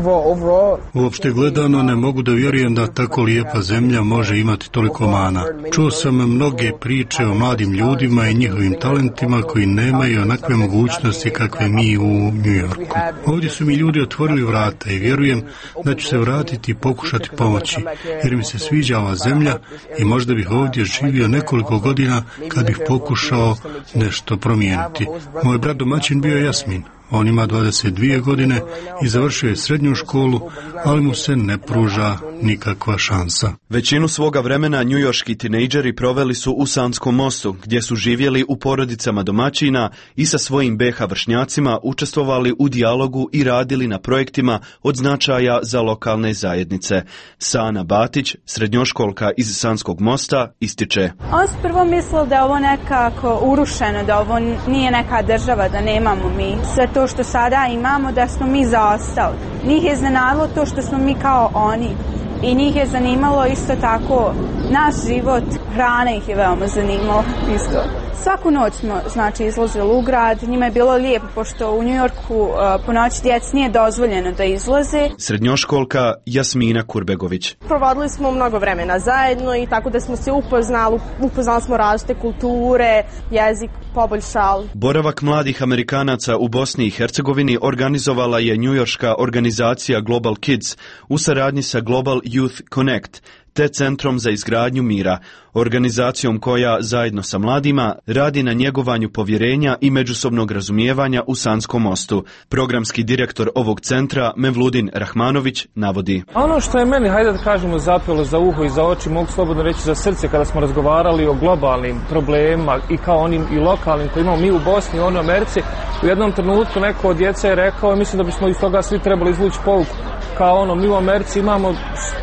Uopšte gledano ne mogu da vjerujem da tako lijepa zemlja može imati toliko mana. Čuo sam mnoge priče o mladim ljudima i njihovim talentima koji nemaju onakve mogućnosti kakve mi u New Yorku. Ovdje su mi ljudi otvorili vrata i vjerujem da ću se vratiti i pokušati pomoći, jer mi se sviđa ova zemlja i možda bih ovdje živio nekoliko godina kad bih pokušao nešto promijeniti. Moj brat domaćin bio je Jasmin. On ima 22 godine i završio je srednju školu, ali mu se ne pruža nikakva šansa. Većinu svoga vremena njujorški tinejdžeri proveli su u Sanskom mostu, gdje su živjeli u porodicama domaćina i sa svojim BH vršnjacima učestvovali u dijalogu i radili na projektima od značaja za lokalne zajednice. Sana Batić, srednjoškolka iz Sanskog mosta, ističe: On su prvo mislili da je ovo nekako urušeno, da ovo nije neka država, da nemamo mi sve to što sada imamo, da smo mi zaostali. Njih je iznenadilo to što smo mi kao oni. I njih je zanimalo isto tako naš život, hrana ih je veoma zanimalo isto. Svaku noć smo izlazili u grad, njima je bilo lijepo pošto u Njujorku po noći djeci nije dozvoljeno da izlaze. Srednjoškolka Jasmina Kurbegović: Provodili smo mnogo vremena zajedno i tako da smo se upoznali smo različite kulture, jezik poboljšali. Boravak mladih Amerikanaca u Bosni i Hercegovini organizovala je njujorška organizacija Global Kids u saradnji sa Global Youth Connect te Centrom za izgradnju mira, organizacijom koja zajedno sa mladima radi na njegovanju povjerenja i međusobnog razumijevanja u Sanskom mostu. Programski direktor ovog centra, Mevludin Rahmanović, navodi: Ono što je meni, hajde da kažemo, zapelo za uho i za oči, mogu slobodno reći za srce, kada smo razgovarali o globalnim problemima i kao onim i lokalnim koji imamo mi u Bosni i u Americi, u jednom trenutku neko od djece je rekao, mislim da bismo iz toga svi trebali izvući pouku, kao mi u Americi imamo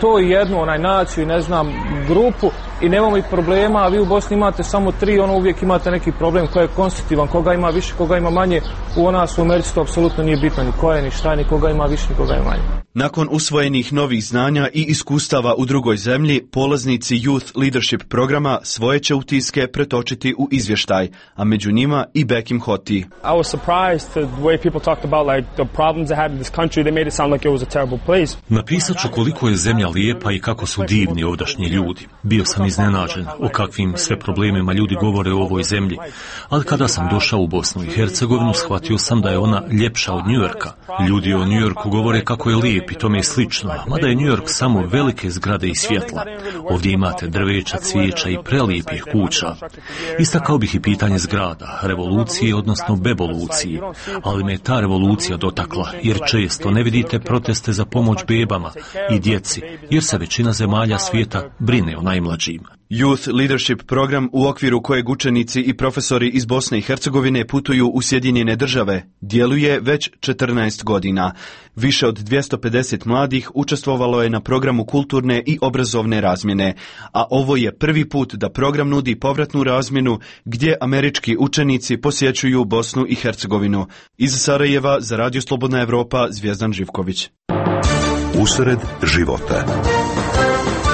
101 naciju i ne znam grupu i nemamo i problema, a vi u Bosni imate samo 3, uvijek imate neki problem koji je konstitutivan, koga ima više, koga ima manje. U nas u Americi to apsolutno nije bitno, ni ko je, ni šta, ni koga ima više, ni koga ima manje. Nakon usvojenih novih znanja i iskustava u drugoj zemlji, polaznici Youth Leadership programa svoje će utiske pretočiti u izvještaj, a među njima i Bekim Hoti. I was surprised the way people talked about like the problems they had in this country. They made it sound like it was a terrible place. Napisat ću koliko je zemlja lijepa i kako su divni ovdašnji ljudi. Bio sam iznenađen o kakvim sve problemima ljudi govore o ovoj zemlji, ali kada sam došao u Bosnu i Hercegovinu, shvatio sam da je ona ljepša od Njujorka. Ljudi o Njujorku govore kako je lijep i tome je slično, mada je Njujork samo velike zgrade i svjetla. Ovdje imate drveća, cvijeća i prelijepih kuća. Istakao bih i pitanje zgrada, revolucije, odnosno bevolucije, ali me je ta revolucija dotakla, jer često ne vidite proteste za pomoć bebama i djeci, jer se većina zemalja svijeta brine o najmlađima. Youth Leadership program, u okviru kojeg učenici i profesori iz Bosne i Hercegovine putuju u Sjedinjene Države, djeluje već 14 godina. Više od 250 mladih učestvovalo je na programu kulturne i obrazovne razmjene, a ovo je prvi put da program nudi povratnu razmjenu gdje američki učenici posjećuju Bosnu i Hercegovinu. Iz Sarajeva za Radio Slobodna Evropa, Zvijezdan Živković. Usred života.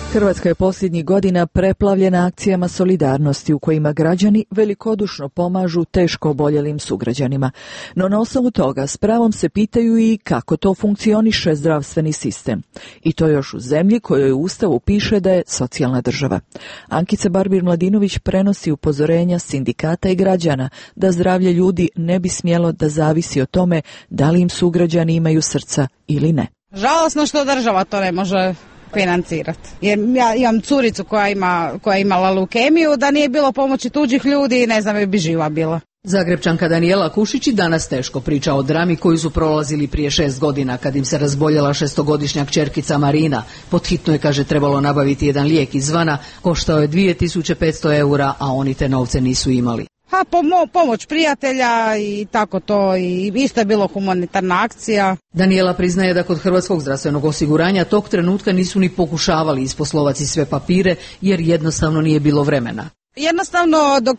Hrvatska je posljednjih godina preplavljena akcijama solidarnosti u kojima građani velikodušno pomažu teško oboljelim sugrađanima. No na osnovu toga s pravom se pitaju i kako to funkcioniše zdravstveni sistem. I to još u zemlji kojoj u Ustavu piše da je socijalna država. Ankica Barbir-Mladinović prenosi upozorenja sindikata i građana da zdravlje ljudi ne bi smjelo da zavisi o tome da li im sugrađani imaju srca ili ne. Žalosno što država to ne može financirati. Jer ja imam curicu koja je imala leukemiju, da nije bilo pomoći tuđih ljudi, ne znam, bi živa bila. Zagrebčanka Danijela Kušić i danas teško priča o drami koju su prolazili prije 6 godina kad im se razboljela 6-godišnja kćerkica Marina. Pod hitno je, kaže, trebalo nabaviti jedan lijek izvana, koštao je 2500 eura, a oni te novce nisu imali. Pomoć prijatelja i tako to, i isto je bilo humanitarna akcija. Daniela priznaje da kod Hrvatskog zdravstvenog osiguranja tog trenutka nisu ni pokušavali isposlovati sve papire jer jednostavno nije bilo vremena. Jednostavno dok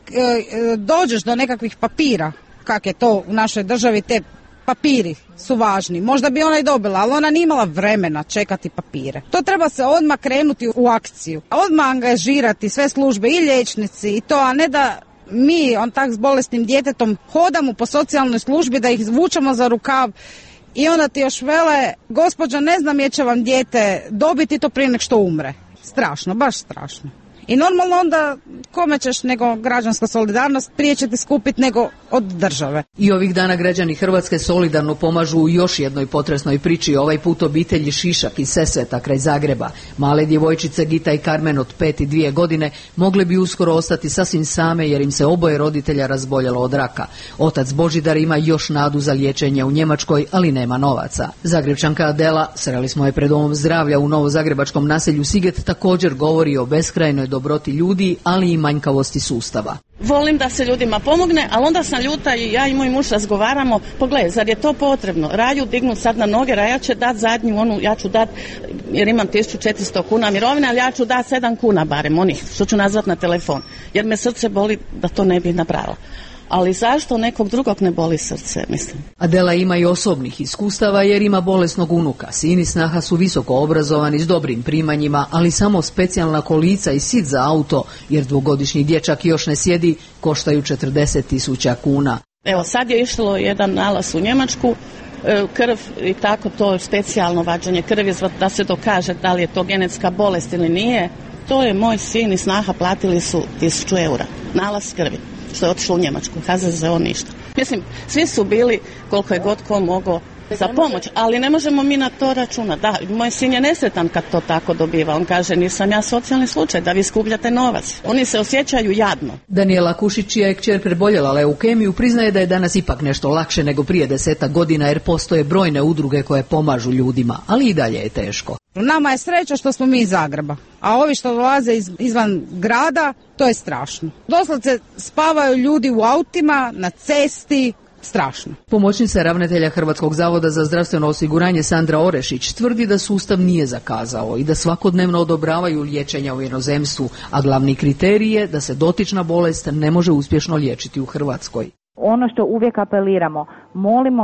dođeš do nekakvih papira, kak je to u našoj državi, te papiri su važni. Možda bi ona i dobila, ali ona nije imala vremena čekati papire. To treba se odmah krenuti u akciju, odmah angažirati sve službe i liječnici i to, a ne da mi, tak s bolesnim djetetom, hodamo po socijalnoj službi da ih zvučemo za rukav i onda ti još vele, gospođo, ne znam je će vam dijete dobiti to prije nek što umre. Strašno, baš strašno. I normalno onda kome ćeš nego građanska solidarnost prije će ti skupiti nego od države. I ovih dana građani Hrvatske solidarno pomažu u još jednoj potresnoj priči, ovaj put obitelji Šišak iz Sesveta kraj Zagreba. Male djevojčice Gita i Karmen od 5 i 2 godine mogle bi uskoro ostati sasvim same jer im se oboje roditelja razboljelo od raka. Otac Božidar ima još nadu za liječenje u Njemačkoj, ali nema novaca. Zagrebčanka Adela, sreli smo je pred domom zdravlja u novozagrebačkom naselju Siget, također govori o beskrajnoj dobroti ljudi, ali i manjkavosti sustava. Volim da se ljudima pomogne, ali onda sam ljuta i ja i moj muž razgovaramo, pogledaj, zar je to potrebno? Raju dignut sad na noge, Raja će dat zadnju onu, ja ću dat, jer imam 1400 kuna mirovine, ali ja ću dat 7 kuna barem, onih što ću nazvat na telefon, jer me srce boli da to ne bi napravila. Ali zašto nekog drugog ne boli srce, mislim? Adela ima i osobnih iskustava jer ima bolesnog unuka. Sin i snaha su visoko obrazovani s dobrim primanjima, ali samo specijalna kolica i sit za auto, jer 2-godišnji dječak još ne sjedi, koštaju 40.000 kuna. Evo, sad je išlo jedan nalaz u Njemačku, krv i tako, to specijalno vađenje krvi da se dokaže da li je to genetska bolest ili nije. To je moj sin i snaha platili su 1000 eura. Nalaz krvi. Što je otišlo u Njemačku, HZZO ništa. Mislim, svi su bili koliko je god ko mogao za pomoć, ali ne možemo mi na to računati. Da, moj sin je nesretan kad to tako dobiva. On kaže, nisam ja socijalni slučaj, da vi skupljate novac. Oni se osjećaju jadno. Danijela Kušić, čija je kćer preboljela leukemiju, priznaje da je danas ipak nešto lakše nego prije 10 godina jer postoje brojne udruge koje pomažu ljudima, ali i dalje je teško. Nama je sreća što smo mi iz Zagreba, a ovi što dolaze izvan grada, to je strašno. Doslovce spavaju ljudi u autima, na cesti, strašno. Pomoćnica ravnatelja Hrvatskog zavoda za zdravstveno osiguranje Sandra Orešić tvrdi da sustav nije zakazao i da svakodnevno odobravaju liječenja u inozemstvu, a glavni kriterij je da se dotična bolest ne može uspješno liječiti u Hrvatskoj. Ono što uvijek apeliramo, molimo,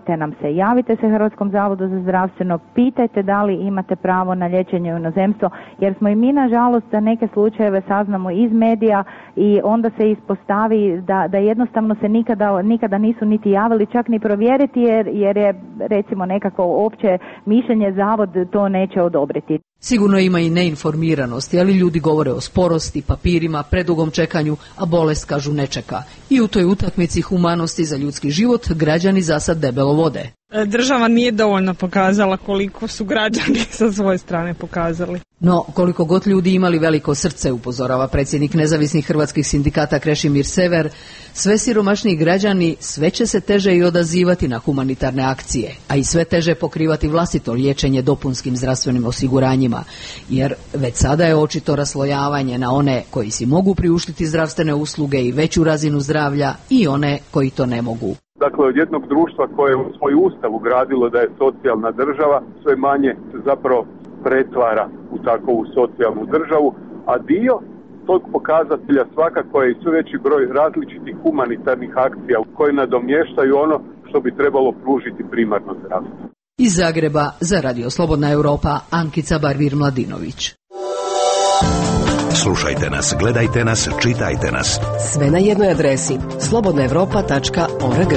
javite se Hrvatskom zavodu za zdravstveno, pitajte da li imate pravo na liječenje u inozemstvo, jer smo i mi nažalost za neke slučajeve saznamo iz medija i onda se ispostavi da jednostavno se nikada nisu niti javili, čak ni provjeriti jer je recimo nekako opće mišljenje zavod to neće odobriti. Sigurno ima i neinformiranosti, ali ljudi govore o sporosti, papirima, predugom čekanju, a bolest, kažu, ne čeka. I u toj utakmici humanosti za ljudski život građani zasad debelo vode. Država nije dovoljno pokazala koliko su građani sa svoje strane pokazali. No, koliko god ljudi imali veliko srce, upozorava predsjednik nezavisnih hrvatskih sindikata Krešimir Sever, sve siromašniji građani sve će se teže i odazivati na humanitarne akcije, a i sve teže pokrivati vlastito liječenje dopunskim zdravstvenim osiguranjima, jer već sada je očito raslojavanje na one koji si mogu priuštiti zdravstvene usluge i veću razinu zdravlja i one koji to ne mogu. Dakle, od jednog društva koje je u svoj ustav ugradilo da je socijalna država, sve manje se zapravo pretvara u takovu socijalnu državu, a dio tog pokazatelja svakako je i sve veći broj različitih humanitarnih akcija koje nadomještaju ono što bi trebalo pružiti primarno zdravstvo. Iz Zagreba za Radio Slobodna Europa, Ankica Barbir-Mladinović. Slušajte nas, gledajte nas, čitajte nas. Sve na jednoj adresi slobodnaevropa.org.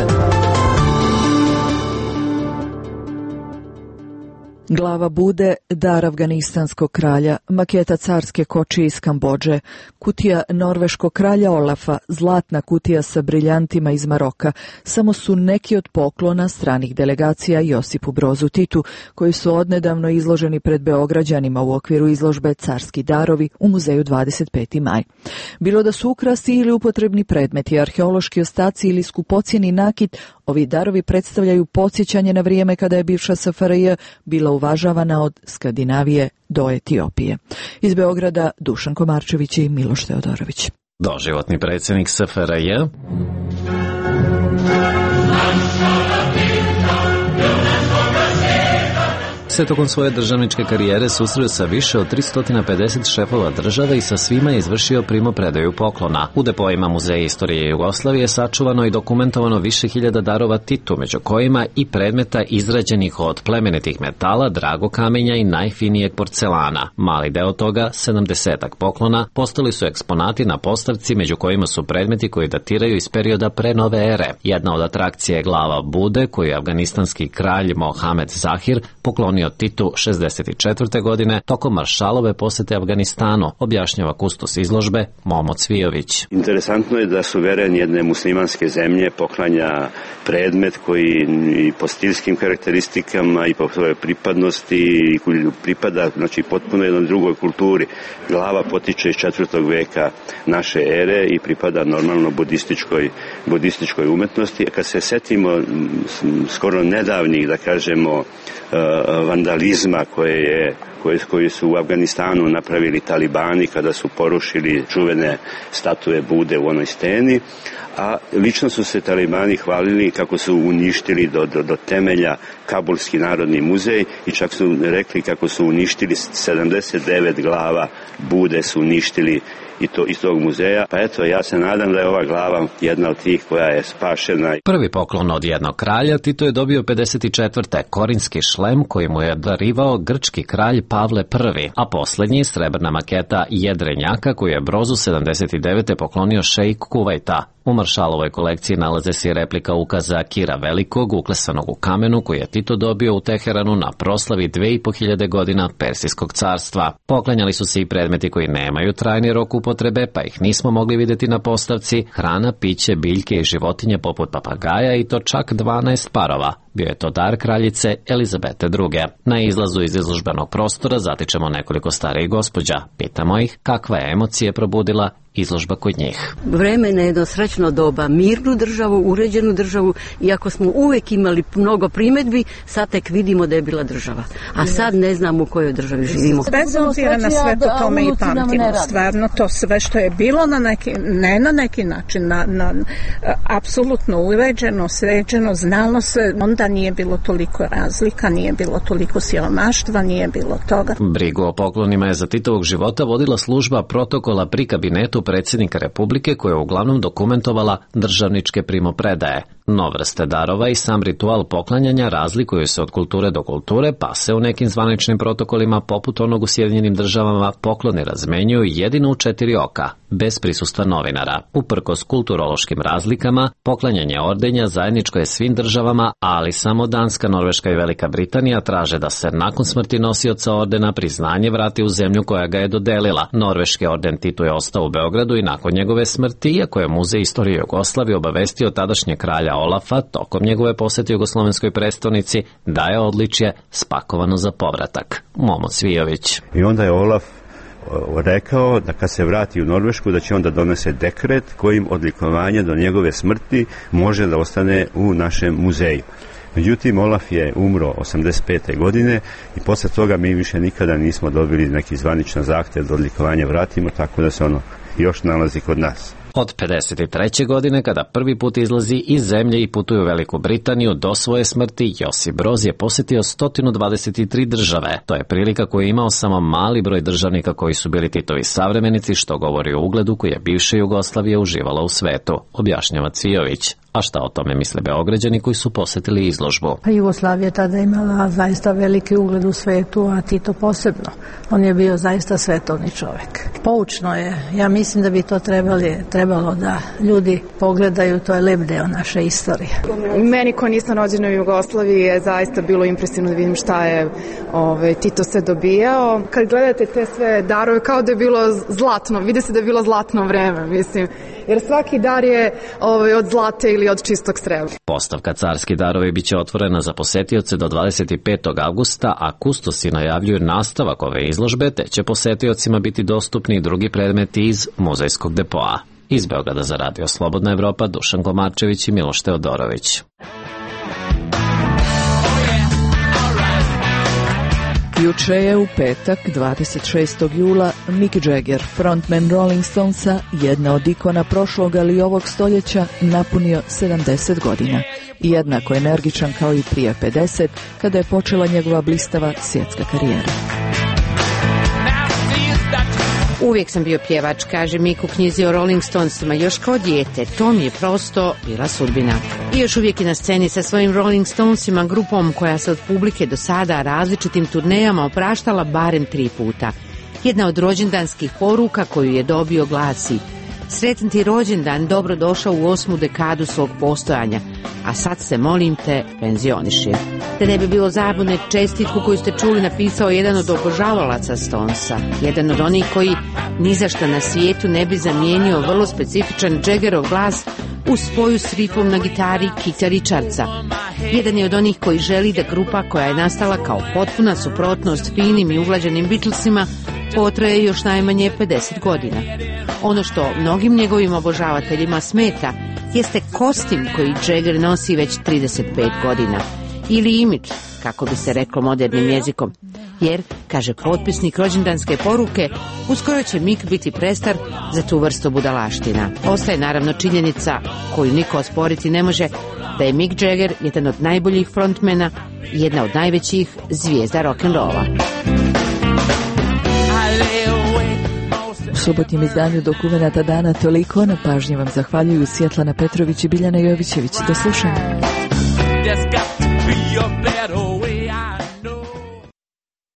Glava Bude, dar afganistanskog kralja, maketa carske kočije iz Kambodže, kutija norveškog kralja Olafa, zlatna kutija sa briljantima iz Maroka, samo su neki od poklona stranih delegacija Josipu Brozu Titu, koji su odnedavno izloženi pred Beograđanima u okviru izložbe Carski darovi u muzeju 25. maj. Bilo da su ukrasi ili upotrebni predmeti, arheološki ostaci ili skupocjeni nakit, ovi darovi predstavljaju podsjećanje na vrijeme kada je bivša SFRJ bila uvažavana od Skandinavije do Etiopije. Iz Beograda Dušan Komarčević i Miloš Teodorović. Doživotni predsjednik SFRJ se tokom svoje državničke karijere susreo sa više od 350 šefova države i sa svima je izvršio primopredaju poklona. U depoima Muzeja istorije Jugoslavije sačuvano i dokumentovano više hiljada darova Titu, među kojima i predmeta izrađenih od plemenitih metala, dragokamenja i najfinijeg porcelana. Mali deo toga, 70-ak poklona, postali su eksponati na postavci, među kojima su predmeti koji datiraju iz perioda pre nove ere. Jedna od atrakcija je glava Bude, koju je afganistanski kralj Mohamed Zahir poklonio Titu 64. godine tokom maršalove posete Afganistanu, objašnjava kustos izložbe Momo Cvijović. Interesantno je da suveren jedne muslimanske zemlje poklanja predmet koji i po stilskim karakteristikama i po svojoj pripadnosti pripada, znači, potpuno jednoj drugoj kulturi. Glava potiče iz 4. veka naše ere i pripada normalno budističkoj umetnosti. Kad se setimo skoro nedavnih, da kažemo, vandalizma koji su u Afganistanu napravili talibani kada su porušili čuvene statue Bude u onoj steni, a lično su se talibani hvalili kako su uništili do temelja Kabulski narodni muzej i čak su rekli kako su uništili 79 glava Bude su uništili i to iz tog muzeja. Pa eto, ja se nadam da je ova glava jedna od tih koja je spašena. Prvi poklon od jednog kralja Tito je dobio 54. korinski šlem koji mu je darivao grčki kralj Pavle I, a posljednji srebrna maketa jedrenjaka koju je Brozu 79. poklonio šejk Kuvajta. U maršalovoj kolekciji nalaze se i replika ukaza Kira Velikog, uklesanog u kamenu, koji je Tito dobio u Teheranu na proslavi 2500 godina Persijskog carstva. Poklanjali su se i predmeti koji nemaju trajni rok upotrebe, pa ih nismo mogli vidjeti na postavci, hrana, piće, biljke i životinje poput papagaja i to čak 12 parova. Bio je to dar kraljice Elizabete II. Na izlazu iz izložbenog prostora zatičemo nekoliko starijih gospođa. Pitamo ih kakva je emocije probudila izložba kod njih. Vreme na jedno srećno doba, mirnu državu, uređenu državu, iako smo uvek imali mnogo primedbi, sad tek vidimo da je bila država. A sad ne znamo u kojoj državi živimo. Bez obzira na sve po tome i pamtimo. Stvarno to sve što je bilo ne na neki način, apsolutno uređeno, sređeno, znalo se, onda nije bilo toliko razlika, nije bilo toliko siromaštva, nije bilo toga. Brigu o poklonima je za Titovog života vodila služba protokola pri kabinetu predsjednika Republike, koja je uglavnom dokumentovala državničke primopredaje. No vrste darova i sam ritual poklanjanja razlikuju se od kulture do kulture, pa se u nekim zvaničnim protokolima, poput onog u Sjedinjenim državama, pokloni razmenjuju jedino u 4 oka, bez prisustva novinara. Uprkos kulturološkim razlikama, poklanjanje ordenja zajedničko je svim državama, ali samo Danska, Norveška i Velika Britanija traže da se nakon smrti nosioca ordena priznanje vrati u zemlju koja ga je dodelila. Norveški orden Titu je ostao u Beogradu i nakon njegove smrti, iako je Muzej istorije Jugoslavije obavestio tadašnje kralja Olafa tokom njegove posjete jugoslovenskoj prestonici da je odličje spakovano za povratak. Momo Cvijović. I onda je Olaf rekao da kad se vrati u Norvešku da će onda donese dekret kojim odlikovanje do njegove smrti može da ostane u našem muzeju. Međutim, Olaf je umro 85. godine i posle toga mi više nikada nismo dobili neki zvaničan zahtjev da odlikovanje vratimo, tako da se ono još nalazi kod nas. Od 53. godine, kada prvi put izlazi iz zemlje i putuje u Veliku Britaniju, do svoje smrti Josip Broz je posjetio 123 države. To je prilika koju je imao samo mali broj državnika koji su bili Titovi savremenici, što govori o ugledu koji je bivša Jugoslavija uživala u svetu, objašnjava Cvijović. A šta o tome misle Beograđani koji su posjetili izložbu? Pa Jugoslavija tada imala zaista veliki ugled u svetu, a Tito posebno. On je bio zaista svetovni čovjek. Poučno je. Ja mislim da bi to trebalo da ljudi pogledaju, to je lep deo naše istorije. Meni ko nisam rođena u Jugoslaviji je zaista bilo impresivno da vidim šta je Tito sve dobijao. Kad gledate te sve darove, kao da je bilo zlatno, vidi se da je bilo zlatno vreme, mislim. Jer svaki dar je od zlata ili od čistog srebra. Postavka Carski darovi bit će otvorena za posetioce do 25. avgusta, a kustosi najavljuju nastavak ove izložbe, te će posetiocima biti dostupni i drugi predmeti iz muzejskog depoa. Iz Beograda za Radio Slobodna Evropa, Dušan Komarčević i Miloš Teodorović. Juče je u petak, 26. jula, Mick Jagger, frontman Rolling Stonesa, jedna od ikona prošlog ali i ovog stoljeća, napunio 70 godina. Jednako energičan kao i prije 50, kada je počela njegova blistava svjetska karijera. Uvijek sam bio pjevač, kaže Mick u knjizi o Rolling Stonesima, još kao dijete. To mi je prosto bila sudbina. I još uvijek je na sceni sa svojim Rolling Stonesima, grupom koja se od publike do sada različitim turnejama opraštala barem 3 puta. Jedna od rođendanskih poruka koju je dobio glasi: sretan ti rođendan, dobro došao u 8. dekadu svog postojanja, a sad se molim te penzioniši. Te ne bi bilo zabune, čestitku koju ste čuli napisao jedan od obožavalaca Stonesa, jedan od onih koji ni za šta na svijetu ne bi zamijenio vrlo specifičan Jaggerov glas u spoju s rifom na gitari Keitha Richardsa. Jedan je od onih koji želi da grupa koja je nastala kao potpuna suprotnost finim i uglađenim Beatlesima potraje još najmanje 50 godina. Ono što mnogim njegovim obožavateljima smeta jeste kostim koji Jagger nosi već 35 godina. Ili imidž, kako bi se reklo modernim jezikom. Jer, kaže potpisnik rođendanske poruke, uskoro će Mick biti prestar za tu vrstu budalaština. Ostaje naravno činjenica koju niko osporiti ne može, da je Mick Jagger jedan od najboljih frontmena i jedna od najvećih zvijezda rock'n'rolla. U subotnjem izdanju Dokumenata dana toliko. Na pažnji vam zahvaljuju Svjetlana Petrović i Biljana Jovićević. Do slušanja.